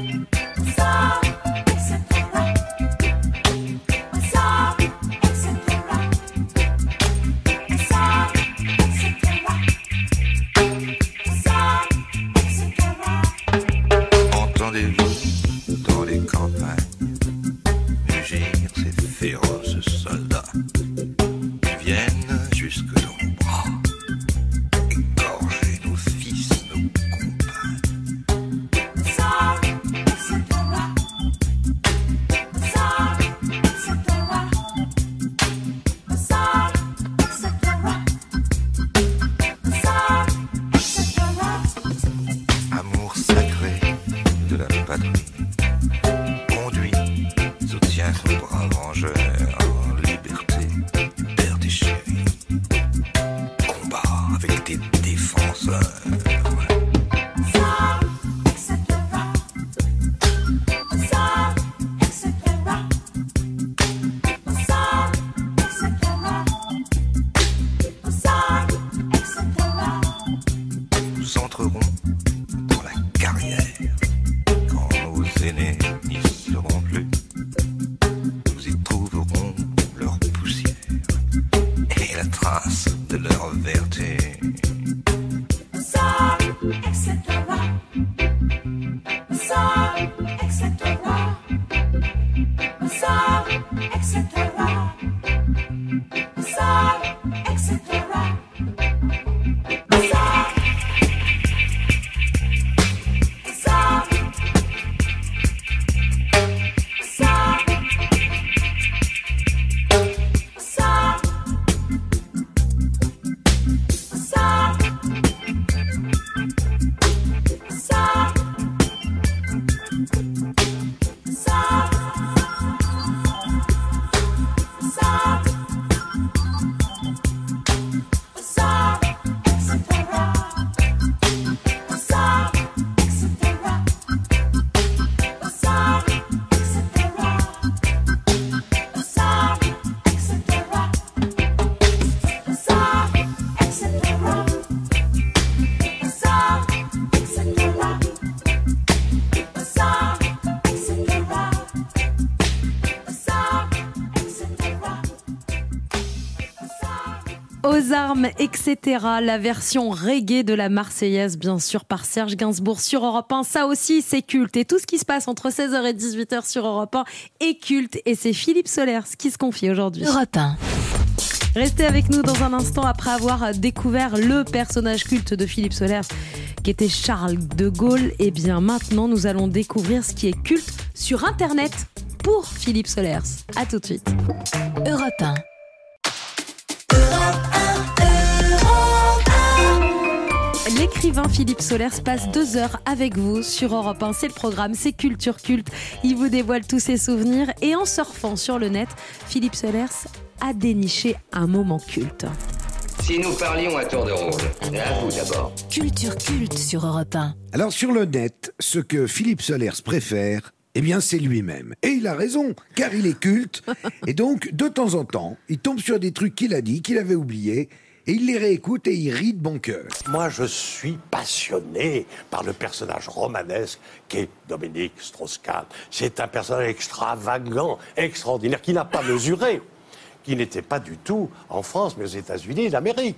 les armes, et cetera. La version reggae de la Marseillaise, bien sûr, par Serge Gainsbourg sur Europe un. Ça aussi, c'est culte. Et tout ce qui se passe entre seize heures et dix-huit heures sur Europe un est culte. Et c'est Philippe Solers qui se confie aujourd'hui. Europe un. Restez avec nous dans un instant après avoir découvert le personnage culte de Philippe Solers, qui était Charles de Gaulle. Et bien maintenant, nous allons découvrir ce qui est culte sur Internet pour Philippe Solers. À tout de suite. Europe un. L'écrivain Philippe Solers passe deux heures avec vous sur Europe un. C'est le programme, c'est Culture Culte. Il vous dévoile tous ses souvenirs. Et en surfant sur le net, Philippe Solers a déniché un moment culte. Si nous parlions à tour de rôle, à vous d'abord. Culture Culte sur Europe un. Alors sur le net, ce que Philippe Solers préfère, eh bien c'est lui-même. Et il a raison, car il est culte. Et donc, de temps en temps, il tombe sur des trucs qu'il a dit, qu'il avait oubliés, et il les réécoute et il rit de bon cœur. Moi, je suis passionné par le personnage romanesque qu'est Dominique Strauss-Kahn. C'est un personnage extravagant, extraordinaire, qui n'a pas mesuré, qui n'était pas du tout en France, mais aux États-Unis d'Amérique.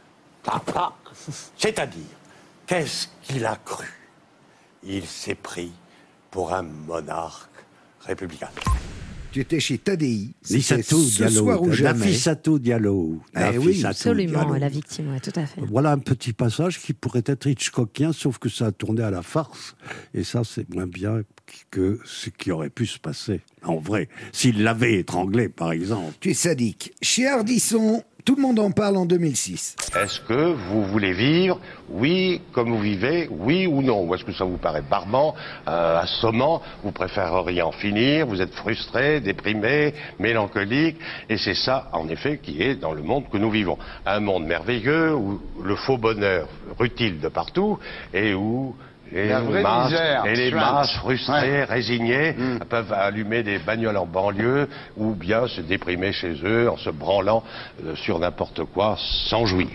C'est-à-dire, qu'est-ce qu'il a cru? Il s'est pris pour un monarque républicain. Tu étais chez Tadei, Nafissatou ce soir ou jamais. Nafissatou Diallo. Eh oui, absolument, Diallo. La victime, ouais, tout à fait. Voilà un petit passage qui pourrait être Hitchcockien, sauf que ça a tourné à la farce. Et ça, c'est moins bien que ce qui aurait pu se passer, en vrai. S'il l'avait étranglé, par exemple. Tu es sadique. Chez Ardisson, tout le monde en parle en deux mille six. Est-ce que vous voulez vivre, oui, comme vous vivez, oui ou non? Ou est-ce que ça vous paraît barbant, euh, assommant, vous préféreriez en finir, vous êtes frustré, déprimé, mélancolique, et c'est ça, en effet, qui est dans le monde que nous vivons. Un monde merveilleux, où le faux bonheur rutile de partout, et où les masses, misère, et les masses frustrées, ouais. résignées, mmh. peuvent allumer des bagnoles en banlieue ou bien se déprimer chez eux en se branlant euh, sur n'importe quoi sans jouir.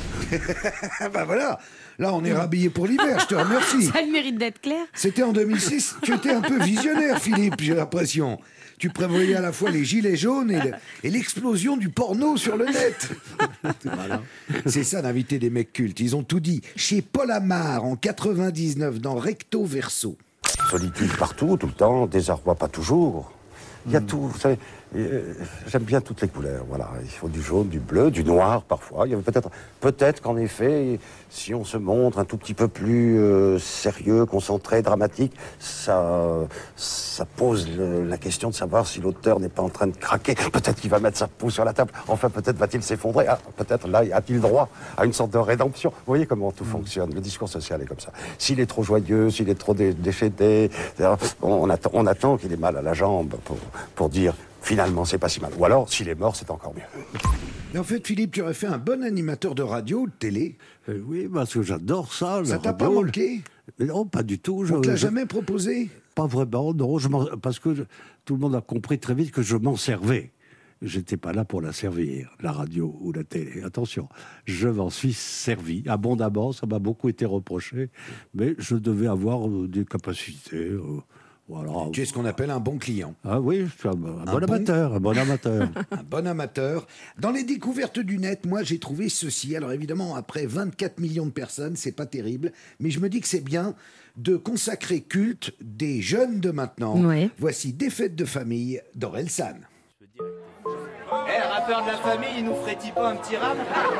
Ben voilà, là on est rhabillé pour l'hiver, je te remercie. Ça a le mérite d'être clair. C'était en deux mille six, tu étais un peu visionnaire Philippe, j'ai l'impression. Tu prévoyais à la fois les gilets jaunes et, le, et l'explosion du porno sur le net. Voilà. C'est ça d'inviter des mecs cultes. Ils ont tout dit. Chez Paul Amar en quatre-vingt-dix-neuf dans Recto Verso. Solitude partout, tout le temps, désarroi pas toujours. Il y a mmh. tout, vous savez, euh, j'aime bien toutes les couleurs, voilà. Il faut du jaune, du bleu, du noir parfois. Il y avait peut-être, peut-être qu'en effet, si on se montre un tout petit peu plus euh, sérieux, concentré, dramatique, ça, ça pose le, la question de savoir si l'auteur n'est pas en train de craquer. Peut-être qu'il va mettre sa peau sur la table. Enfin, peut-être va-t-il s'effondrer. Ah, peut-être là, a-t-il droit à une sorte de rédemption? Vous voyez comment tout mmh. fonctionne. Le discours social est comme ça. S'il est trop joyeux, s'il est trop dé- déchété, on, on attend, on attend qu'il ait mal à la jambe pour pour dire finalement c'est pas si mal. Ou alors s'il est mort c'est encore mieux. Et en fait Philippe, tu aurais fait un bon animateur de radio, de télé. Euh, oui, parce que j'adore ça. Ça t'a radio. Pas manqué? Non, pas du tout. On te l'a je... jamais proposé? Pas vraiment, non. Je parce que je... tout le monde a compris très vite que je m'en servais. J'étais pas là pour la servir, la radio ou la télé. Attention, je m'en suis servi abondamment. Ça m'a beaucoup été reproché, mais je devais avoir euh, des capacités. Euh... Voilà. Tu es ce qu'on appelle un bon client. Ah oui, je suis un, un, un bon, bon amateur, un bon amateur. Un bon amateur. Dans les découvertes du net, moi j'ai trouvé ceci. Alors évidemment, après vingt-quatre millions de personnes, c'est pas terrible, mais je me dis que c'est bien de consacrer culte des jeunes de maintenant. Ouais. Voici Des fêtes de famille d'Orelsan. Eh, hey, rappeur de la famille, il nous ferait-il pas un petit rap?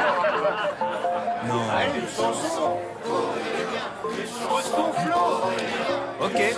Non. Allez, une chanson. Pose ton flow. Ok.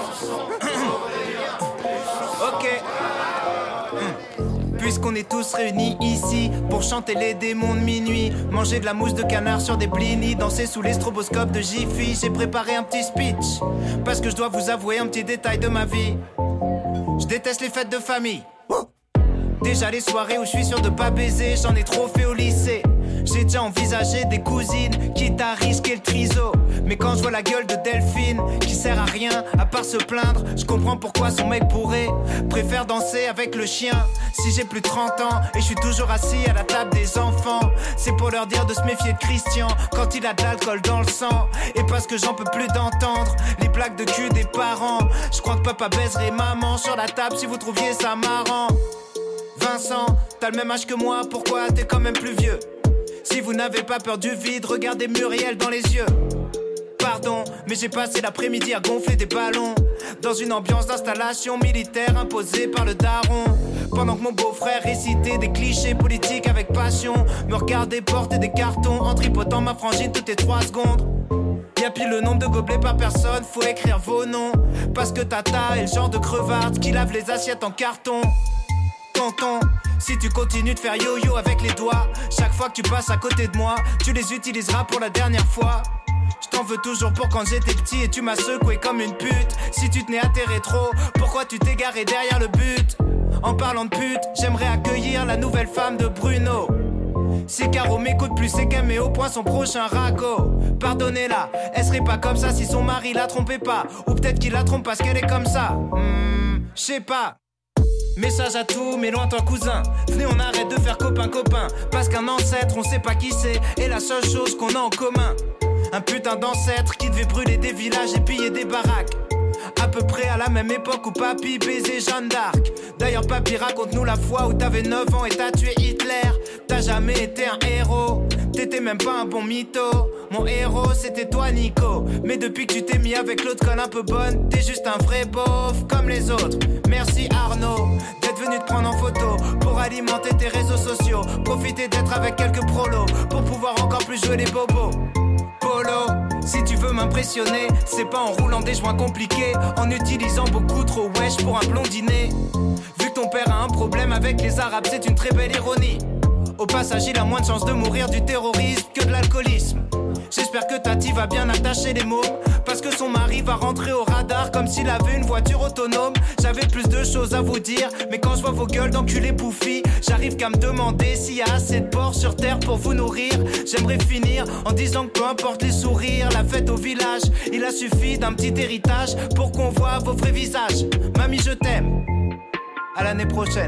Ok. Puisqu'on est tous réunis ici pour chanter les démons de minuit, manger de la mousse de canard sur des blinis, danser sous les stroboscopes de Jiffy, j'ai préparé un petit speech parce que je dois vous avouer un petit détail de ma vie. Je déteste les fêtes de famille. Déjà les soirées où je suis sûr de pas baiser, j'en ai trop fait au lycée. J'ai déjà envisagé des cousines, quitte à risquer le triso. Mais quand je vois la gueule de Delphine, qui sert à rien à part se plaindre, je comprends pourquoi son mec bourré préfère danser avec le chien. Si j'ai plus de trente ans et je suis toujours assis à la table des enfants, c'est pour leur dire de se méfier de Christian quand il a de l'alcool dans le sang. Et parce que j'en peux plus d'entendre les blagues de cul des parents. Je crois que papa baiserait maman sur la table si vous trouviez ça marrant. Vincent, t'as le même âge que moi, pourquoi t'es quand même plus vieux? Si vous n'avez pas peur du vide, regardez Muriel dans les yeux. Pardon, mais j'ai passé l'après-midi à gonfler des ballons dans une ambiance d'installation militaire imposée par le daron. Pendant que mon beau-frère récitait des clichés politiques avec passion, me regardait porter des cartons en tripotant ma frangine toutes les trois secondes. Y'a pile le nombre de gobelets par personne, faut écrire vos noms. Parce que Tata est le genre de crevarde qui lave les assiettes en carton. Tonton, si tu continues de faire yo-yo avec les doigts, chaque fois que tu passes à côté de moi, tu les utiliseras pour la dernière fois. Je t'en veux toujours pour quand j'étais petit et tu m'as secoué comme une pute. Si tu tenais à tes rétros, pourquoi tu t'es garé derrière le but? En parlant de pute, j'aimerais accueillir la nouvelle femme de Bruno. Si Caro m'écoute plus, c'est qu'elle met au point son prochain ragot. Pardonnez-la, elle serait pas comme ça si son mari la trompait pas. Ou peut-être qu'il la trompe parce qu'elle est comme ça. Hmm, j'sais pas. Message à tous mes lointains cousins. Venez, on arrête de faire copain-copain. Parce qu'un ancêtre, on sait pas qui c'est. Et la seule chose qu'on a en commun, un putain d'ancêtre qui devait brûler des villages et piller des baraques. À peu près à la même époque où papy baisait Jeanne d'Arc. D'ailleurs papy, raconte-nous la fois où t'avais neuf ans et t'as tué Hitler. T'as jamais été un héros, t'étais même pas un bon mytho. Mon héros c'était toi Nico. Mais depuis que tu t'es mis avec l'autre conne un peu bonne, t'es juste un vrai beauf comme les autres. Merci Arnaud d'être venu te prendre en photo pour alimenter tes réseaux sociaux. Profiter d'être avec quelques prolos pour pouvoir encore plus jouer les bobos. Polo, si tu veux m'impressionner, c'est pas en roulant des joints compliqués, en utilisant beaucoup trop wesh pour un blondinet. Vu que ton père a un problème avec les arabes, c'est une très belle ironie. Au passage, il a moins de chances de mourir du terrorisme que de l'alcoolisme. J'espère que Tati va bien attacher les mômes, parce que son mari va rentrer au radar comme s'il avait une voiture autonome. J'avais plus de choses à vous dire, mais quand je vois vos gueules d'enculés bouffis, j'arrive qu'à me demander s'il y a assez de porcs sur terre pour vous nourrir. J'aimerais finir en disant que peu importe les sourires, la fête au village, il a suffi d'un petit héritage pour qu'on voit vos vrais visages. Mamie, je t'aime. À l'année prochaine.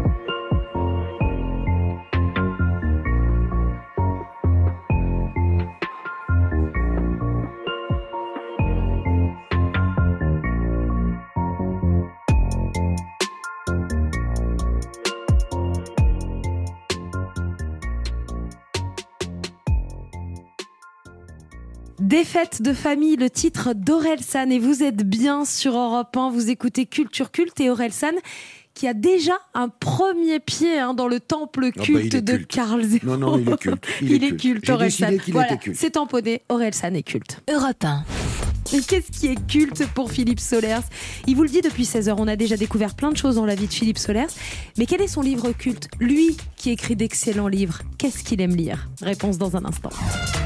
Des fêtes de famille, le titre d'Orelsan, et vous êtes bien sur Europe un, vous écoutez Culture Culte, et Orelsan qui a déjà un premier pied hein, dans le temple culte oh bah, de culte. Karl Zéro. Non, non, il est culte. Il, il est, est culte, culte Orelsan. Voilà, c'est tamponné, Orelsan est culte. Europe un. Mais qu'est-ce qui est culte pour Philippe Solers? Il vous le dit depuis seize heures, on a déjà découvert plein de choses dans la vie de Philippe Solers. Mais quel est son livre culte? Lui qui écrit d'excellents livres, qu'est-ce qu'il aime lire? Réponse dans un instant.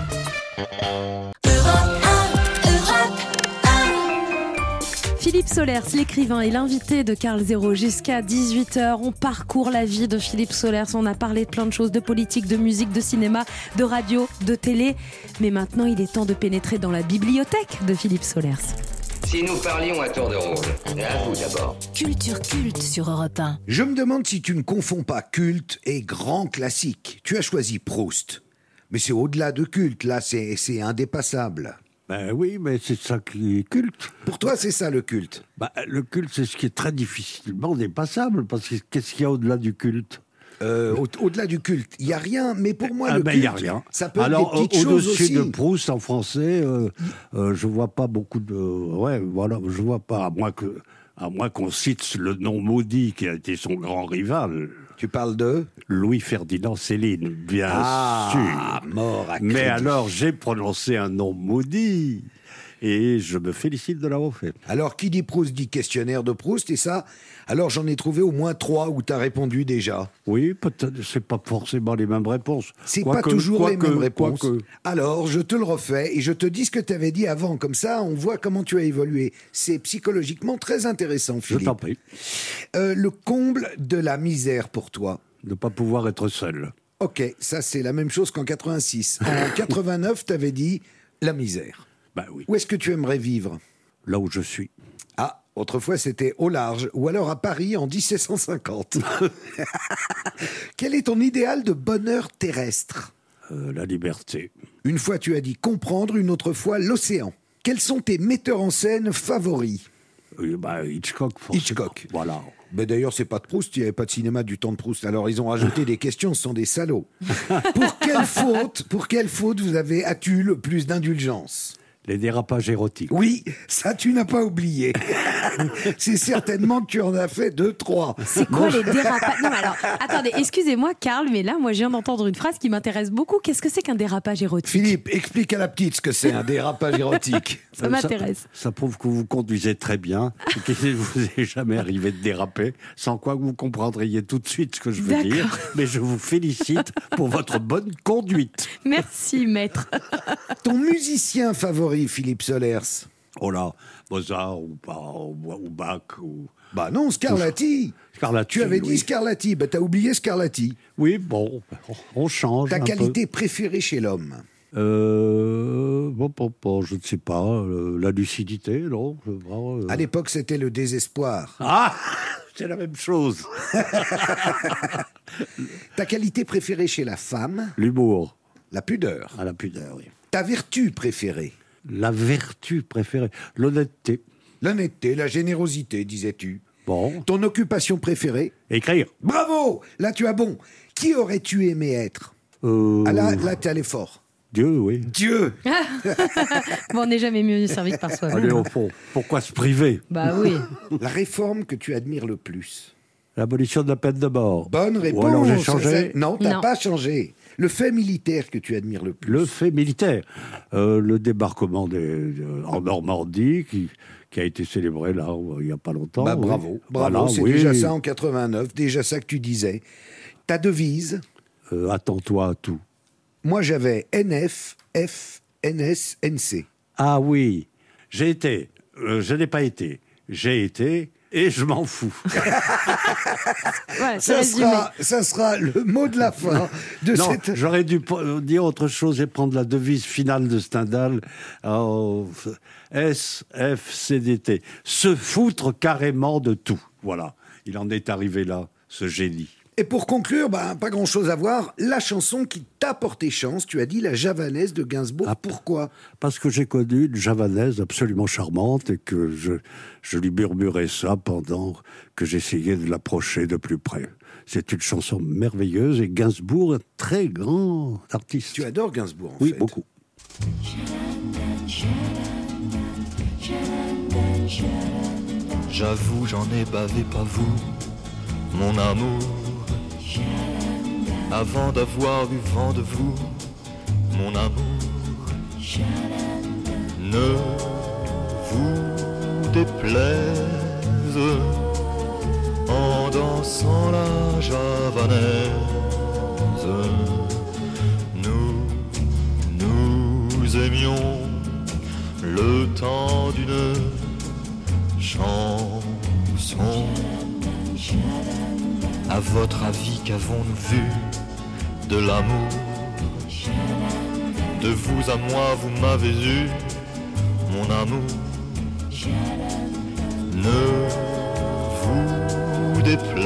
Philippe Solers, l'écrivain et l'invité de Karl Zéro jusqu'à dix-huit heures. On parcourt la vie de Philippe Solers. On a parlé de plein de choses, de politique, de musique, de cinéma, de radio, de télé. Mais maintenant, il est temps de pénétrer dans la bibliothèque de Philippe Solers. Si nous parlions à tour de rôle, à vous d'abord. Culture culte sur Europe un. Je me demande si tu ne confonds pas culte et grand classique. Tu as choisi Proust. Mais c'est au-delà de culte, là, c'est, c'est indépassable. Ben oui, mais c'est ça qui est culte. Pour toi, c'est ça le culte? Ben, le culte, c'est ce qui est très difficilement dépassable, parce que qu'est-ce qu'il y a au-delà du culte? euh, au- Au-delà du culte, il n'y a rien, mais pour moi, ah le ben, culte, y a rien. ça peut Alors, être des petites au- choses au-dessus aussi. de Proust, en français, euh, euh, je vois pas beaucoup de... Ouais, voilà, je vois pas, à moins que... À moins qu'on cite le nom maudit qui a été son grand rival. Tu parles de Louis-Ferdinand Céline, bien ah, sûr. Mort à Mais crédit. alors, j'ai prononcé un nom maudit. Et je me félicite de l'avoir fait. Alors, qui dit Proust dit questionnaire de Proust, et ça, alors j'en ai trouvé au moins trois où tu as répondu déjà. Oui, peut-être, c'est pas forcément les mêmes réponses. C'est Quoi pas que- toujours quoi les que- mêmes quoi réponses. que- Alors, je te le refais et je te dis ce que tu avais dit avant. Comme ça, on voit comment tu as évolué. C'est psychologiquement très intéressant, Philippe. Je t'en prie. Euh, le comble de la misère pour toi? De ne pas pouvoir être seul. Ok, ça c'est la même chose qu'en quatre-vingt-six. En quatre-vingt-neuf, tu avais dit la misère. Ben oui. Où est-ce que tu aimerais vivre? Là où je suis. Ah, autrefois c'était au large, ou alors à Paris en dix-sept cent cinquante. Quel est ton idéal de bonheur terrestre? Euh, la liberté. Une fois tu as dit comprendre, une autre fois l'océan. Quels sont tes metteurs en scène favoris? Euh, bah, Hitchcock, forcément. Hitchcock. Voilà. Ben d'ailleurs, c'est pas de Proust, il n'y avait pas de cinéma du temps de Proust. Alors, ils ont rajouté des questions, ce sont des salauds. Pour quelle faute, pour quelle faute vous avez, as-tu le plus d'indulgence ? Les dérapages érotiques. Oui, ça tu n'as pas oublié. C'est certainement que tu en as fait deux, trois. C'est quoi les dérapages ? Non, mais alors, attendez, excusez-moi, Karl, mais là, moi, je viens d'entendre une phrase qui m'intéresse beaucoup. Qu'est-ce que c'est qu'un dérapage érotique ? Philippe, explique à la petite ce que c'est un dérapage érotique. Ça m'intéresse. Ça, ça prouve que vous conduisez très bien et qu'il ne vous est jamais arrivé de déraper, sans quoi vous comprendriez tout de suite ce que je veux D'accord. dire. Mais je vous félicite pour votre bonne conduite. Merci, maître. Ton musicien favori, Philippe Solers ? Oh là, Mozart ou, pas, ou, ou Bach ou... Bah non, Scarlatti. Scarlatti. Tu avais oui. dit Scarlatti, bah t'as oublié Scarlatti. Oui, bon, on change. Ta un qualité peu. préférée chez l'homme ? Euh, bon, bon, bon, je ne sais pas. euh, la lucidité, non je sais pas, euh. À l'époque, c'était le désespoir. Ah, c'est la même chose. Ta qualité préférée chez la femme ? L'humour. La pudeur. Ah, la pudeur, oui. Ta vertu préférée ? La vertu préférée, l'honnêteté. L'honnêteté, la générosité, disais-tu. Bon. Ton occupation préférée ? Écrire. Bravo ! Là, tu as bon. Qui aurais-tu aimé être ? Euh... Ah là, là, t'es allé fort. Dieu, oui. Dieu ! Bon, on n'est jamais mieux servi que par soi-même. Allez, au fond, pourquoi se priver ? Bah oui. La réforme que tu admires le plus ? L'abolition de la peine de mort. Bonne réponse. Ou alors j'ai changé. Ça, non, t'as Non. pas changé. Le fait militaire que tu admires le plus ? Le fait militaire. Euh, le débarquement des, euh, en Normandie, qui, qui a été célébré là, il n'y a pas longtemps. Bah, oui. bravo, bravo, Voilà, c'est oui. déjà ça en quatre-vingt-neuf, déjà ça que tu disais. Ta devise ? Euh, attends-toi à tout. Moi, j'avais N F, F, N S, N C. Ah oui, j'ai été, euh, je n'ai pas été, j'ai été et je m'en fous. Voilà, c'est Ça résumé. sera, ça sera le mot de la fin de Non, cette... j'aurais dû p- dire autre chose et prendre la devise finale de Stendhal. euh, S, F, C, D, T. Se foutre carrément de tout. Voilà, il en est arrivé là, ce génie. Et pour conclure, bah, pas grand-chose à voir. La chanson qui t'a porté chance, tu as dit la javanaise de Gainsbourg. Ah, Pourquoi ? Parce que j'ai connu une javanaise absolument charmante et que je, je lui murmurais ça pendant que j'essayais de l'approcher de plus près. C'est une chanson merveilleuse et Gainsbourg, un très grand artiste. Tu adores Gainsbourg, en Oui, fait. beaucoup. J'avoue, j'en ai bavé, pas vous, mon amour. Avant d'avoir eu vent de vous, mon amour. Ne vous déplaise en dansant la javanaise. Nous, nous aimions le temps d'une chanson. À votre avis, qu'avons-nous vu de l'amour? De vous à moi, vous m'avez eu, mon amour. Ne vous déplaise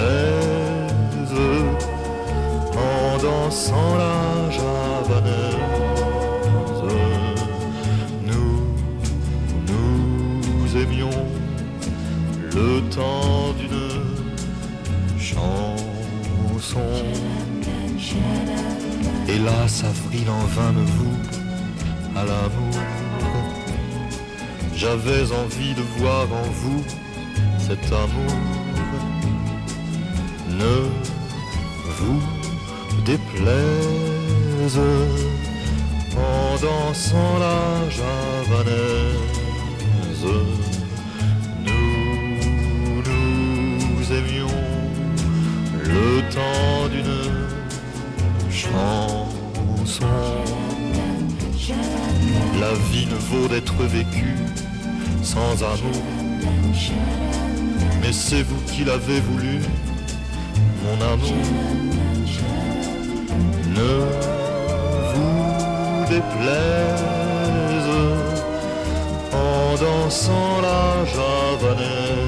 en dansant la javanaise. Nous, nous aimions le temps d'une chanson. Hélas, avril en vain me voue à l'amour. J'avais envie de voir en vous cet amour. Ne vous déplaise en dansant la javanaise. Nous, nous aimions le temps d'une chanson. La vie ne vaut d'être vécue sans amour. Mais c'est vous qui l'avez voulu, mon amour. Ne vous déplaise en dansant la javanaise.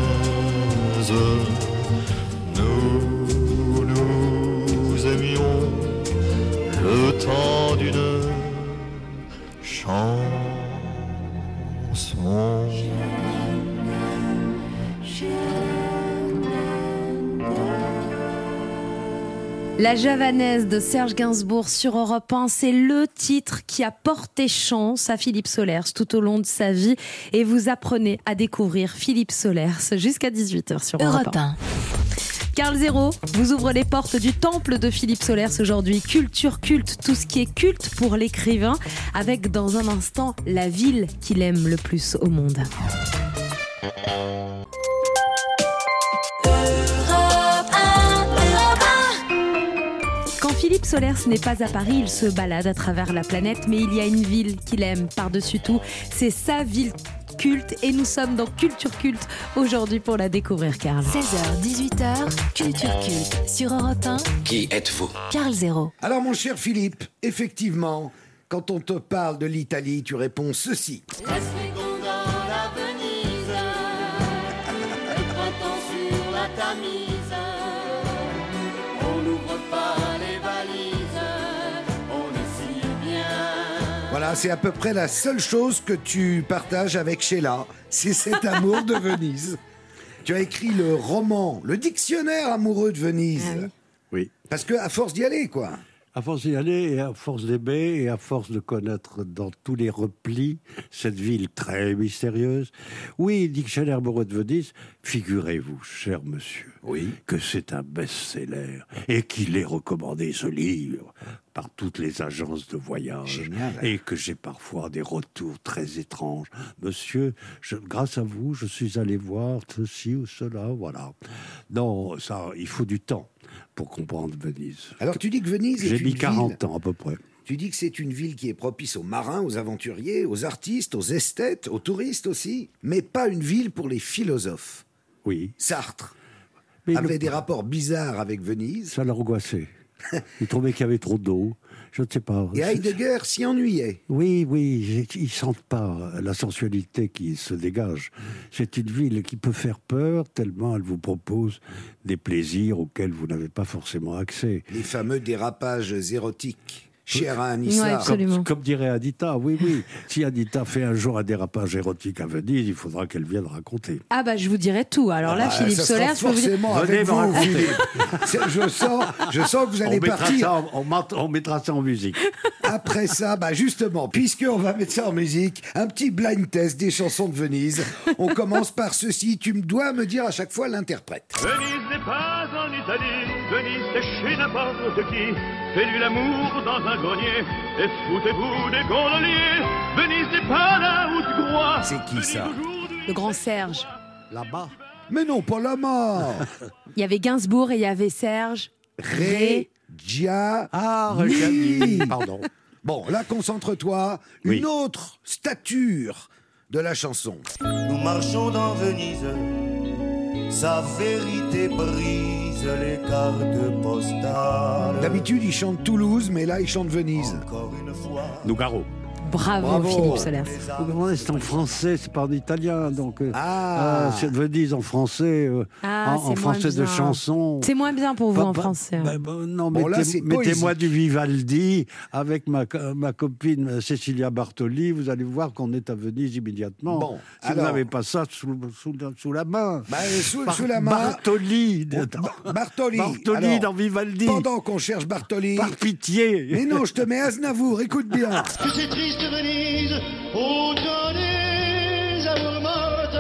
Nous, nous aimions le temps d'une chanson. La Javanaise de Serge Gainsbourg sur Europe un, c'est le titre qui a porté chance à Philippe Solers tout au long de sa vie. Et vous apprenez à découvrir Philippe Solers jusqu'à dix-huit heures sur Europe un. Carl Zéro vous ouvre les portes du temple de Philippe Solers aujourd'hui. Culture culte, tout ce qui est culte pour l'écrivain, avec dans un instant la ville qu'il aime le plus au monde. Quand Philippe Solers n'est pas à Paris, il se balade à travers la planète, mais il y a une ville qu'il aime par-dessus tout. C'est sa ville culte et nous sommes dans Culture Culte aujourd'hui pour la découvrir, Carl. seize heures, dix-huit heures, Culture Culte sur Europe un. Qui êtes-vous? Carl Zéro. Alors mon cher Philippe, effectivement, quand on te parle de l'Italie, tu réponds ceci. Laisse-les gondoles à Venise, le printemps sur la Tamise, on n'ouvre pas les valises, on est si bien. Voilà, c'est à peu près la seule chose que tu partages avec Sheila, c'est cet amour de Venise. Tu as écrit le roman, le dictionnaire amoureux de Venise. Ah oui. Oui. Parce que à force d'y aller, quoi. À force d'y aller et à force d'aimer et à force de connaître dans tous les replis cette ville très mystérieuse. Oui, dictionnaire amoureux de Venise, figurez-vous, cher monsieur, oui, que c'est un best-seller et qu'il est recommandé ce livre par toutes les agences de voyage. Génial. Et que j'ai parfois des retours très étranges. Monsieur, je, grâce à vous, je suis allé voir ceci ou cela, voilà. Non, ça, il faut du temps pour comprendre Venise. Alors tu dis que Venise est J'ai une mis quarante ville... ans à peu près. Tu dis que c'est une ville qui est propice aux marins, aux aventuriers, aux artistes, aux esthètes, aux touristes aussi, mais pas une ville pour les philosophes. Oui. Sartre mais avait le... des rapports bizarres avec Venise. Ça l'angoissait. Il trouvait qu'il y avait trop d'eau. Je ne sais pas. Et Heidegger s'y ennuyait. Oui, oui, ils ne sentent pas la sensualité qui se dégage. C'est une ville qui peut faire peur tellement elle vous propose des plaisirs auxquels vous n'avez pas forcément accès. Les fameux dérapages érotiques. Cher à Anissa. Ouais, absolument. Comme, comme dirait Anita, oui, oui. Si Anita fait un jour un dérapage érotique à Venise, il faudra qu'elle vienne raconter. Ah bah je vous dirai tout. Alors là, Ah, Philippe ça Solers, sera je peux vous dire... forcément avec vous, Philippe. Je sens, je sens que vous allez on mettra partir. Ça en, on, mat- on mettra ça en musique. Après ça, bah justement, puisqu'on va mettre ça en musique, un petit blind test des chansons de Venise. On commence par ceci. Tu me dois me dire à chaque fois l'interprète. Venise n'est pas en Italie, Venise c'est chez n'importe qui. Fais-lui l'amour dans un grenier et foutez-vous des gondoliers. Venise n'est pas là où tu crois. C'est qui ça? Le grand Serge. Là-bas. Mais non, pas la mort. Il y avait Gainsbourg et il y avait Serge. Ré, Gia, Ah, Reggiani, pardon. Bon, là, concentre-toi. Une Oui. autre stature de la chanson. Nous marchons dans Venise, sa vérité brise les cartes postales. D'habitude, il chante Toulouse, mais là, il chante Venise. Encore une fois. Nougaro. Bravo, Bravo. Philippe Solers. Nougaro, c'est en français, c'est pas en italien. Donc, euh, Ah. euh, c'est Venise en français, euh, Ah, en, c'est en moins français de bien. chanson. C'est moins bien pour vous Bah, en bah, français. bah, bah, non, Bon, là, mettez- c'est mettez-moi poésie. du Vivaldi avec ma, ma copine Cecilia Bartoli. Vous allez voir qu'on est à Venise immédiatement. Bon, si alors- vous n'avez pas ça sous, sous, Bah, sous la main. sous, Bar- sous la main. Bartoli. Ba- Bartoli. Bartoli Alors, dans Vivaldi. Pendant qu'on cherche Bartoli. Par pitié. Mais non, je te mets Aznavour, écoute bien. Que c'est triste Venise, autant des amours mortes.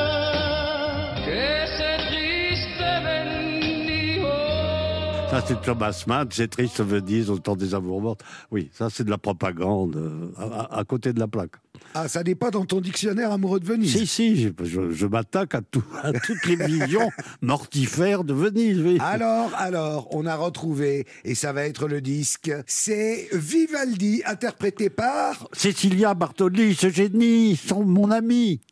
Que c'est triste Venise. Ça, c'est Thomas Mann, c'est triste Venise au temps des amours mortes. Oui, ça, c'est de la propagande euh, à, à- à côté de la plaque. Ah, ça n'est pas dans ton dictionnaire amoureux de Venise. Si, si, je, je- je m'attaque à, tout, à toutes les visions mortifères de Venise. Oui. Alors, alors, on a retrouvé, et ça va être le disque, c'est Vivaldi, interprété par... Cecilia Bartoli, ce génie, sont mon ami.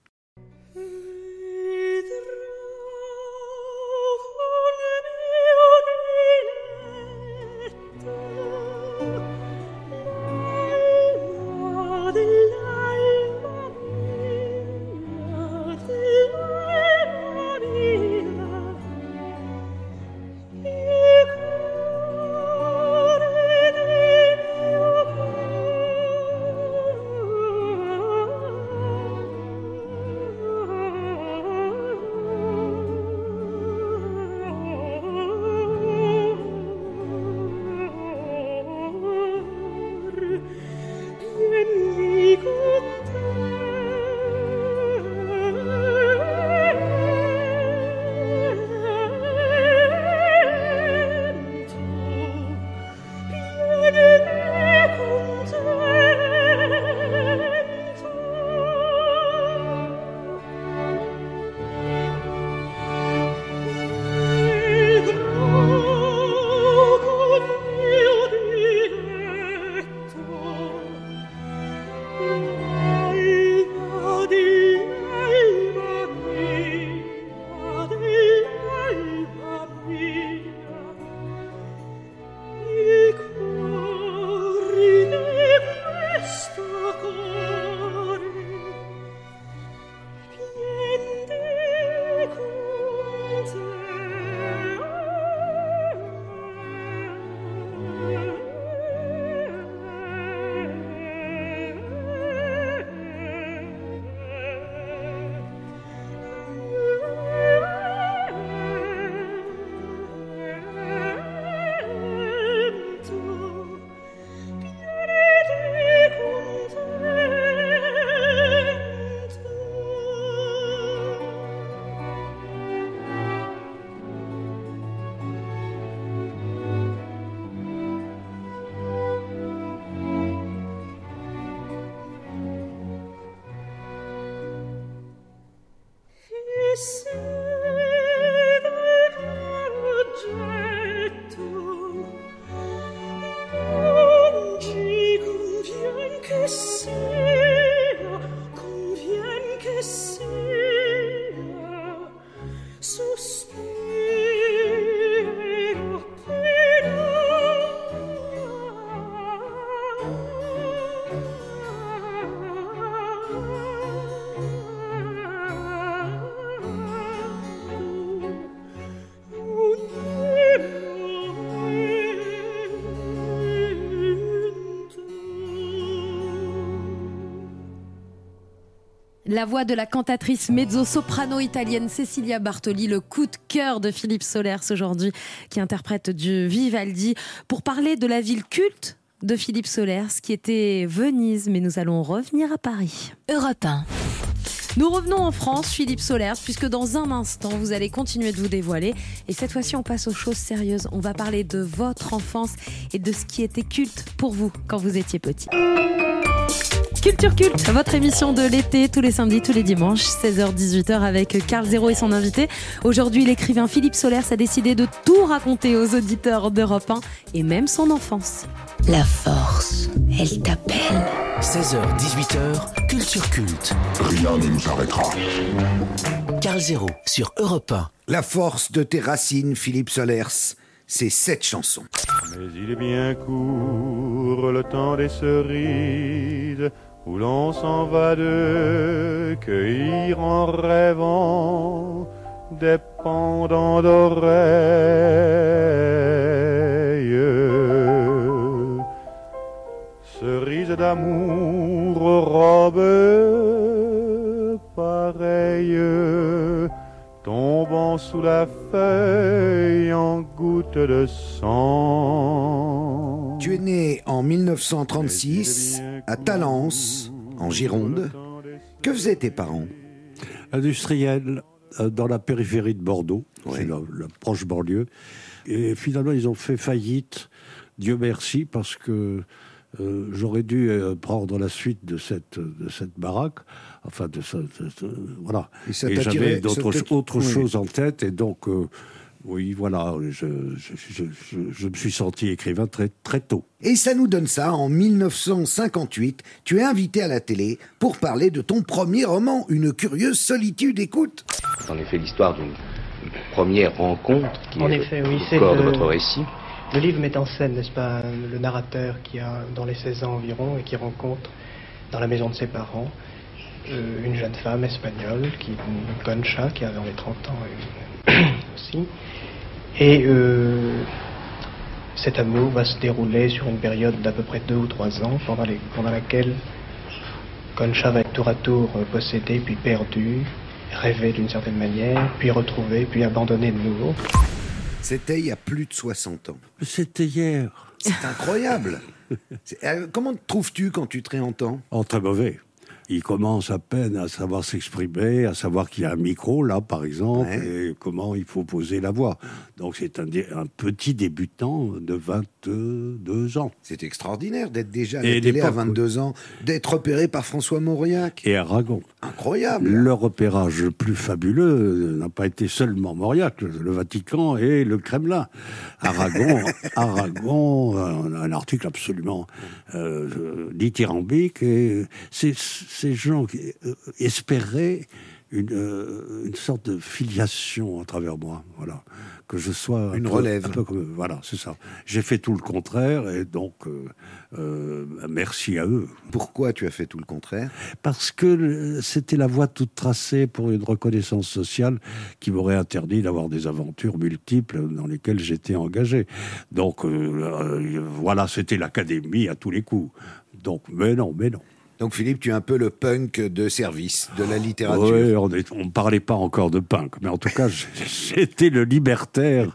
La voix de la cantatrice mezzo-soprano italienne Cecilia Bartoli, le coup de cœur de Philippe Solers aujourd'hui, qui interprète du Vivaldi, pour parler de la ville culte de Philippe Solers, qui était Venise, mais nous allons revenir à Paris. Europe un. Nous revenons en France, Philippe Solers, puisque dans un instant, vous allez continuer de vous dévoiler. Et cette fois-ci, on passe aux choses sérieuses. On va parler de votre enfance et de ce qui était culte pour vous quand vous étiez petit. Culture Culte, votre émission de l'été, tous les samedis, tous les dimanches, seize heures dix-huit heures avec Carl Zéro et son invité. Aujourd'hui, l'écrivain Philippe Solers a décidé de tout raconter aux auditeurs d'Europe un et même son enfance. La force, elle t'appelle. seize heures dix-huit heures, Culture Culte. Rien ne nous arrêtera. Carl Zéro sur Europe un. La force de tes racines, Philippe Solers, c'est cette chanson. Mais il est bien court le temps des cerises, où l'on s'en va de cueillir en rêvant des pendants d'oreilles. Cerises d'amour, robes pareilles, tombant sous la feuille en gouttes de sang. Tu es né en mille neuf cent trente-six à Talence, en Gironde. Que faisaient tes parents? Industriels, euh, dans la périphérie de Bordeaux, ouais. C'est la, la proche banlieue. Et finalement, ils ont fait faillite, Dieu merci, parce que euh, j'aurais dû euh, prendre la suite de cette, de cette baraque. Enfin, de ça, de, de, voilà. Et, ça et j'avais tiré, d'autres ça autre oui. choses en tête, et donc, euh, oui, voilà, je, je, je, je, je me suis senti écrivain très, très tôt. Et ça nous donne ça, en mille neuf cent cinquante-huit, tu es invité à la télé pour parler de ton premier roman, Une curieuse solitude. Écoute. En effet, l'histoire d'une première rencontre qui en est effet, oui, au c'est corps le... de votre récit. Le livre met en scène, n'est-ce pas, le narrateur qui a dans les seize ans environ et qui rencontre dans la maison de ses parents euh, une jeune femme espagnole, qui, Concha, qui a dans les trente ans euh, aussi. Et euh, cet amour va se dérouler sur une période d'à peu près deux ou trois ans, pendant, les, pendant laquelle Concha va être tour à tour possédée, puis perdue, rêvée d'une certaine manière, puis retrouvée, puis abandonnée de nouveau. C'était il y a plus de soixante ans. C'était hier. C'est incroyable. C'est, euh, comment te trouves-tu quand tu te réentends? Oh, très mauvais. Il commence à peine à savoir s'exprimer, à savoir qu'il y a un micro, là, par exemple, ouais. Et comment il faut poser la voix. Donc, c'est un, dé- un petit débutant de vingt-deux ans. C'est extraordinaire d'être déjà à la télé à vingt-deux ans, d'être repéré par François Mauriac. Et Aragon. Incroyable. Le repérage le plus fabuleux n'a pas été seulement Mauriac, le Vatican et le Kremlin. Aragon, Aragon, un, un article absolument euh, dithyrambique, et c'est... Ces gens qui euh, espéraient une, euh, une sorte de filiation à travers moi, voilà, que je sois une un relève. Peu, un peu comme, voilà, c'est ça. J'ai fait tout le contraire, et donc euh, euh, merci à eux. Pourquoi tu as fait tout le contraire? Parce que c'était la voie toute tracée pour une reconnaissance sociale qui m'aurait interdit d'avoir des aventures multiples dans lesquelles j'étais engagé. Donc euh, euh, voilà, c'était l'académie à tous les coups. Donc, mais non, mais non. Donc Philippe, tu es un peu le punk de service, de la littérature. Oui, on ne parlait pas encore de punk, mais en tout cas, j'étais le libertaire.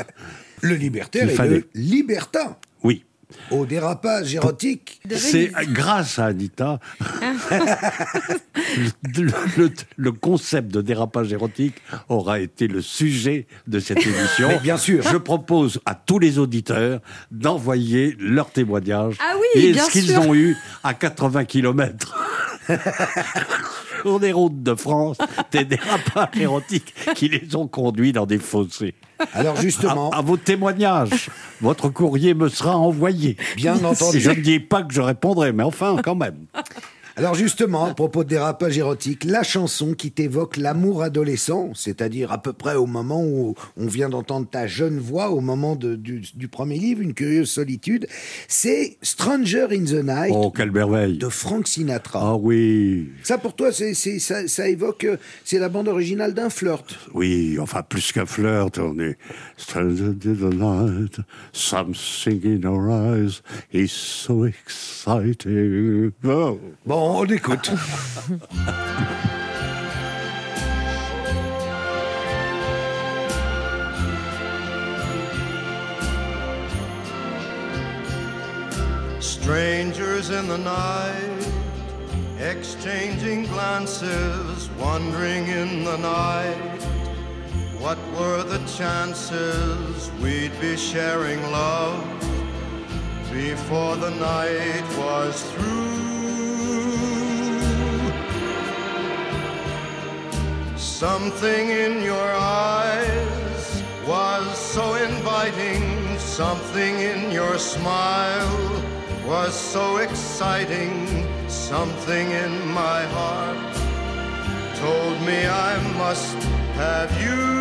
Le libertaire et fallait. Le libertin. Oui. Au dérapage érotique. C'est grâce à Anita, le, le, le concept de dérapage érotique aura été le sujet de cette émission. Mais bien sûr. Je propose à tous les auditeurs d'envoyer leurs témoignages ah oui, et bien ce qu'ils sûr. ont eu à quatre-vingts kilomètres. Sur des routes de France, des dérapages érotiques qui les ont conduits dans des fossés. Alors justement... À, à vos témoignages, votre courrier me sera envoyé. Bien entendu. Je ne dis pas que je répondrai, mais enfin, quand même. Alors justement, à propos de dérapage érotique, la chanson qui t'évoque l'amour adolescent, c'est-à-dire à peu près au moment où on vient d'entendre ta jeune voix, au moment de, du, du premier livre, Une curieuse solitude, c'est Stranger in the Night. Oh, quelle merveille. De Frank Sinatra. Ah oui. Ça pour toi, c'est, c'est, ça, ça évoque, c'est la bande originale d'un flirt. Oui, enfin plus qu'un flirt, on est Stranger in the Night, something in our eyes is so exciting. Oh. Bon, Bon, on écoute. Strangers in the night, exchanging glances, wandering in the night. What were the chances we'd be sharing love before the night was through? Something in your eyes was so inviting, something in your smile was so exciting, something in my heart told me I must have you.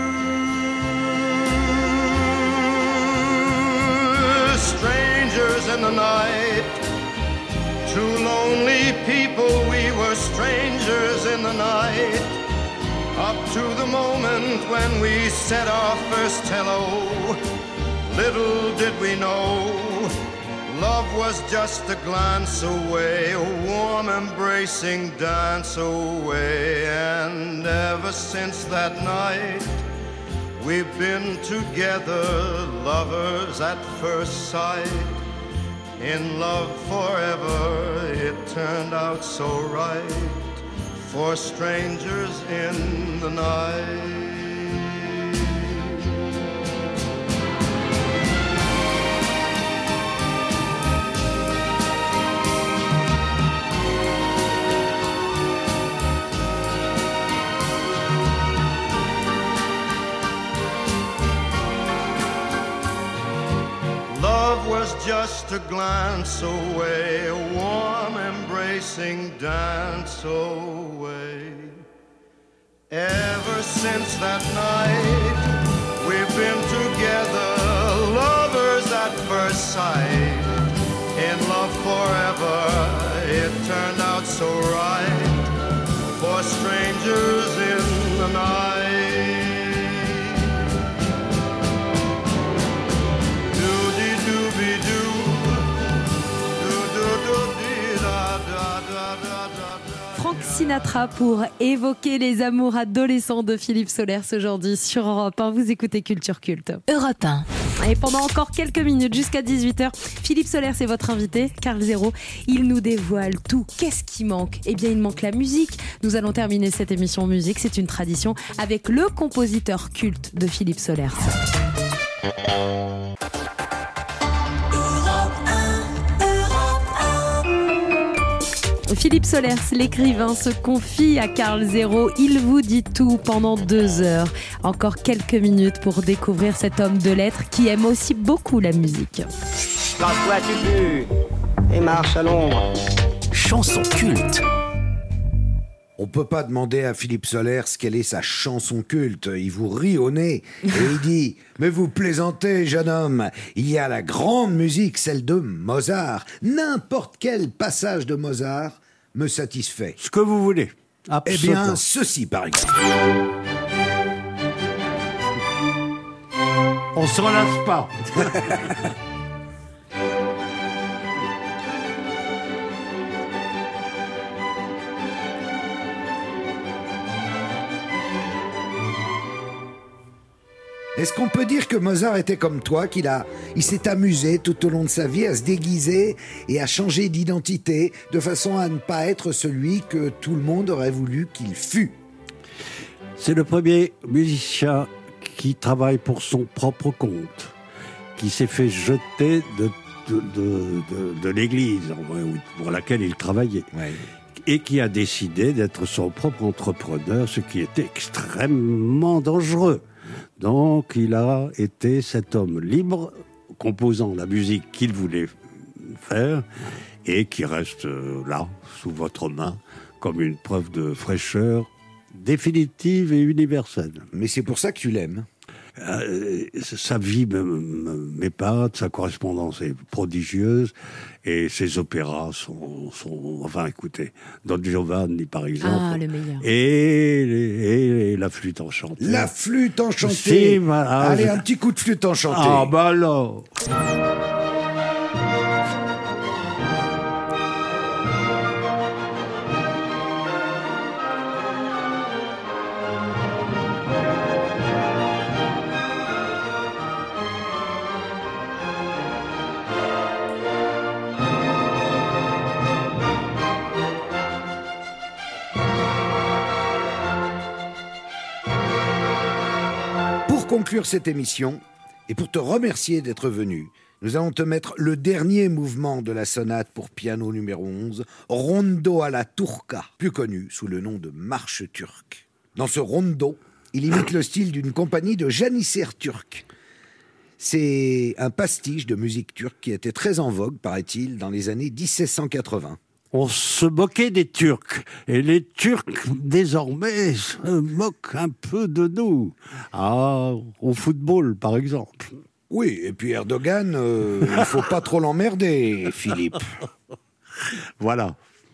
Strangers in the night, two lonely people, we were strangers in the night, up to the moment when we said our first hello. Little did we know, love was just a glance away, a warm embracing dance away. And ever since that night, we've been together, lovers at first sight. In love forever, it turned out so right, for strangers in the night. Love was just a glance away, a warm embracing dance away. Ever since that night, we've been together, lovers at first sight. In love forever, it turned out so right, for strangers in the night. Frank Sinatra pour évoquer les amours adolescents de Philippe Solers aujourd'hui sur Europe un. Vous écoutez Culture Culte. Europe un. Et pendant encore quelques minutes jusqu'à dix-huit heures, Philippe Solers est votre invité, Carl Zéro. Il nous dévoile tout. Qu'est-ce qui manque ? Eh bien, il manque la musique. Nous allons terminer cette émission musique, c'est une tradition, avec le compositeur culte de Philippe Solers. Philippe Solers, l'écrivain, se confie à Carl Zéro. Il vous dit tout pendant deux heures. Encore quelques minutes pour découvrir cet homme de lettres qui aime aussi beaucoup la musique. Lance-toi du but et marche à l'ombre. Chanson culte. On peut pas demander à Philippe Solers quelle est sa chanson culte. Il vous rit au nez et il dit « Mais vous plaisantez, jeune homme. Il y a la grande musique, celle de Mozart. N'importe quel passage de Mozart me satisfait. » Ce que vous voulez. Absolument. Eh bien, ceci par exemple. On se relâche pas. Est-ce qu'on peut dire que Mozart était comme toi, qu'il a, il s'est amusé tout au long de sa vie à se déguiser et à changer d'identité de façon à ne pas être celui que tout le monde aurait voulu qu'il fût? C'est le premier musicien qui travaille pour son propre compte, qui s'est fait jeter de, de, de, de, de l'église pour laquelle il travaillait. Ouais. Et qui a décidé d'être son propre entrepreneur, ce qui était extrêmement dangereux. Donc, il a été cet homme libre, composant la musique qu'il voulait faire, et qui reste là, sous votre main, comme une preuve de fraîcheur définitive et universelle. Mais c'est pour ça que tu l'aimes. Euh, sa vie m'épate, sa correspondance est prodigieuse, et ses opéras sont, sont enfin écoutez, Don Giovanni par exemple, ah, le meilleur. Et, et, et la flûte enchantée. La flûte enchantée. Si, voilà. Allez, un petit coup de flûte enchantée. Ah bah alors. conclure cette émission, et pour te remercier d'être venu, nous allons te mettre le dernier mouvement de la sonate pour piano numéro onze, Rondo alla Turca, plus connu sous le nom de marche turque. Dans ce rondo, il imite le style d'une compagnie de janissaires turcs. C'est un pastiche de musique turque qui était très en vogue, paraît-il, dans les années mille sept cent quatre-vingts. On se moquait des Turcs, et les Turcs, désormais, se moquent un peu de nous. Ah, au football, par exemple. Oui, et puis Erdogan, euh, il ne faut pas trop l'emmerder, Philippe. Voilà.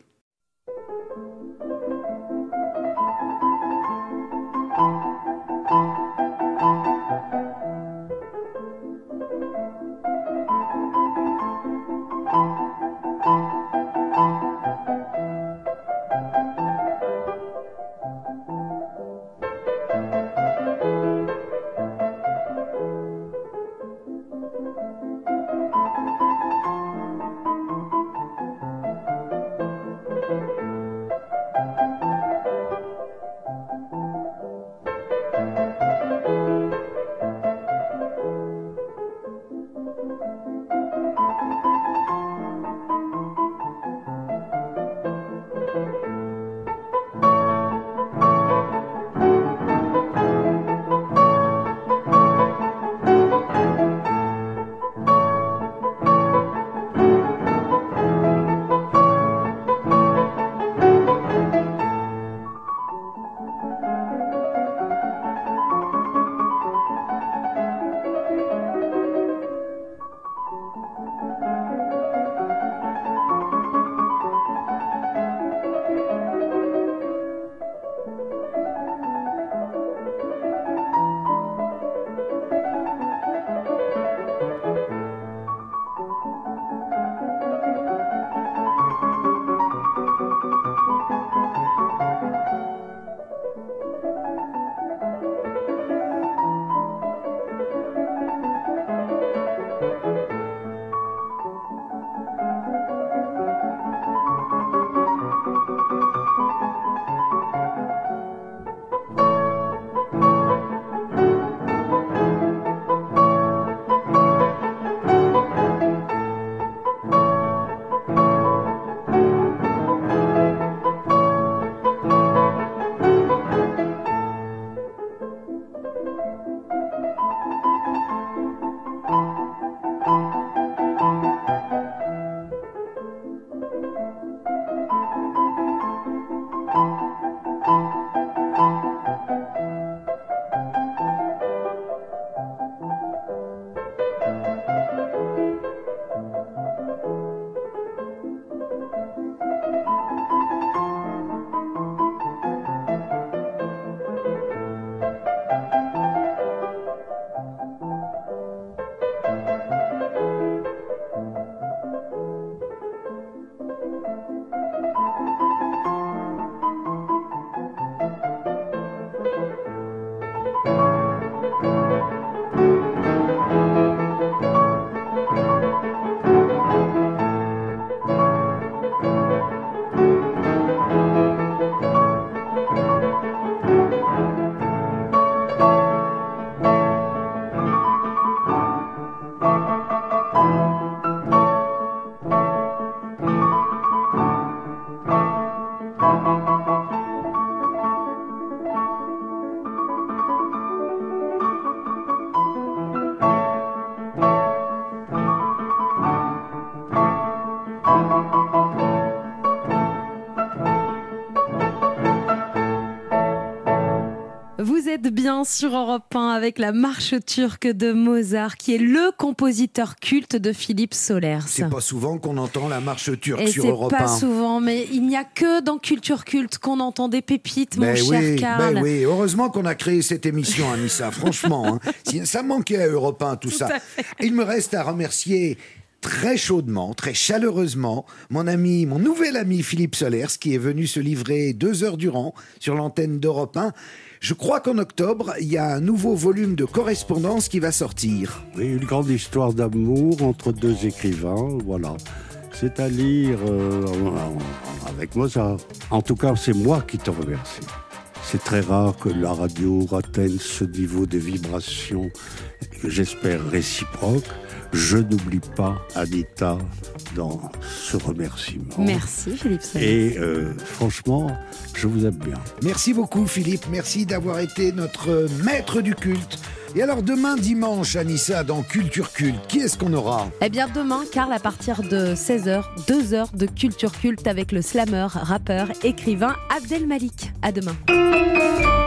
Vous êtes bien sur Europe un avec la marche turque de Mozart, qui est le compositeur culte de Philippe Solers. C'est pas souvent qu'on entend la marche turque Et sur Europe un. c'est pas souvent, mais il n'y a que dans Culture Culte qu'on entend des pépites, mon ben cher oui, Karl. Ben oui, heureusement qu'on a créé cette émission, Anissa, franchement. Hein. Ça manquait à Europe un, tout, tout ça. Il me reste à remercier très chaudement, très chaleureusement, mon ami, mon nouvel ami Philippe Solers, qui est venu se livrer deux heures durant sur l'antenne d'Europe un. Je crois qu'en octobre, il y a un nouveau volume de correspondance qui va sortir. Oui, une grande histoire d'amour entre deux écrivains, voilà. C'est à lire euh, avec Mozart. En tout cas, c'est moi qui te remercie. C'est très rare que la radio atteigne ce niveau de vibration, j'espère réciproque. Je n'oublie pas Anita dans ce remerciement. Merci Philippe Solers. Et euh, franchement, je vous aime bien. Merci beaucoup Philippe, merci d'avoir été notre maître du culte. Et alors demain dimanche, Anissa, dans Culture Culte, qui est-ce qu'on aura ? Eh bien demain, Karl, à partir de seize heures, deux heures de Culture Culte avec le slammer, rappeur, écrivain Abdel Malik. À demain.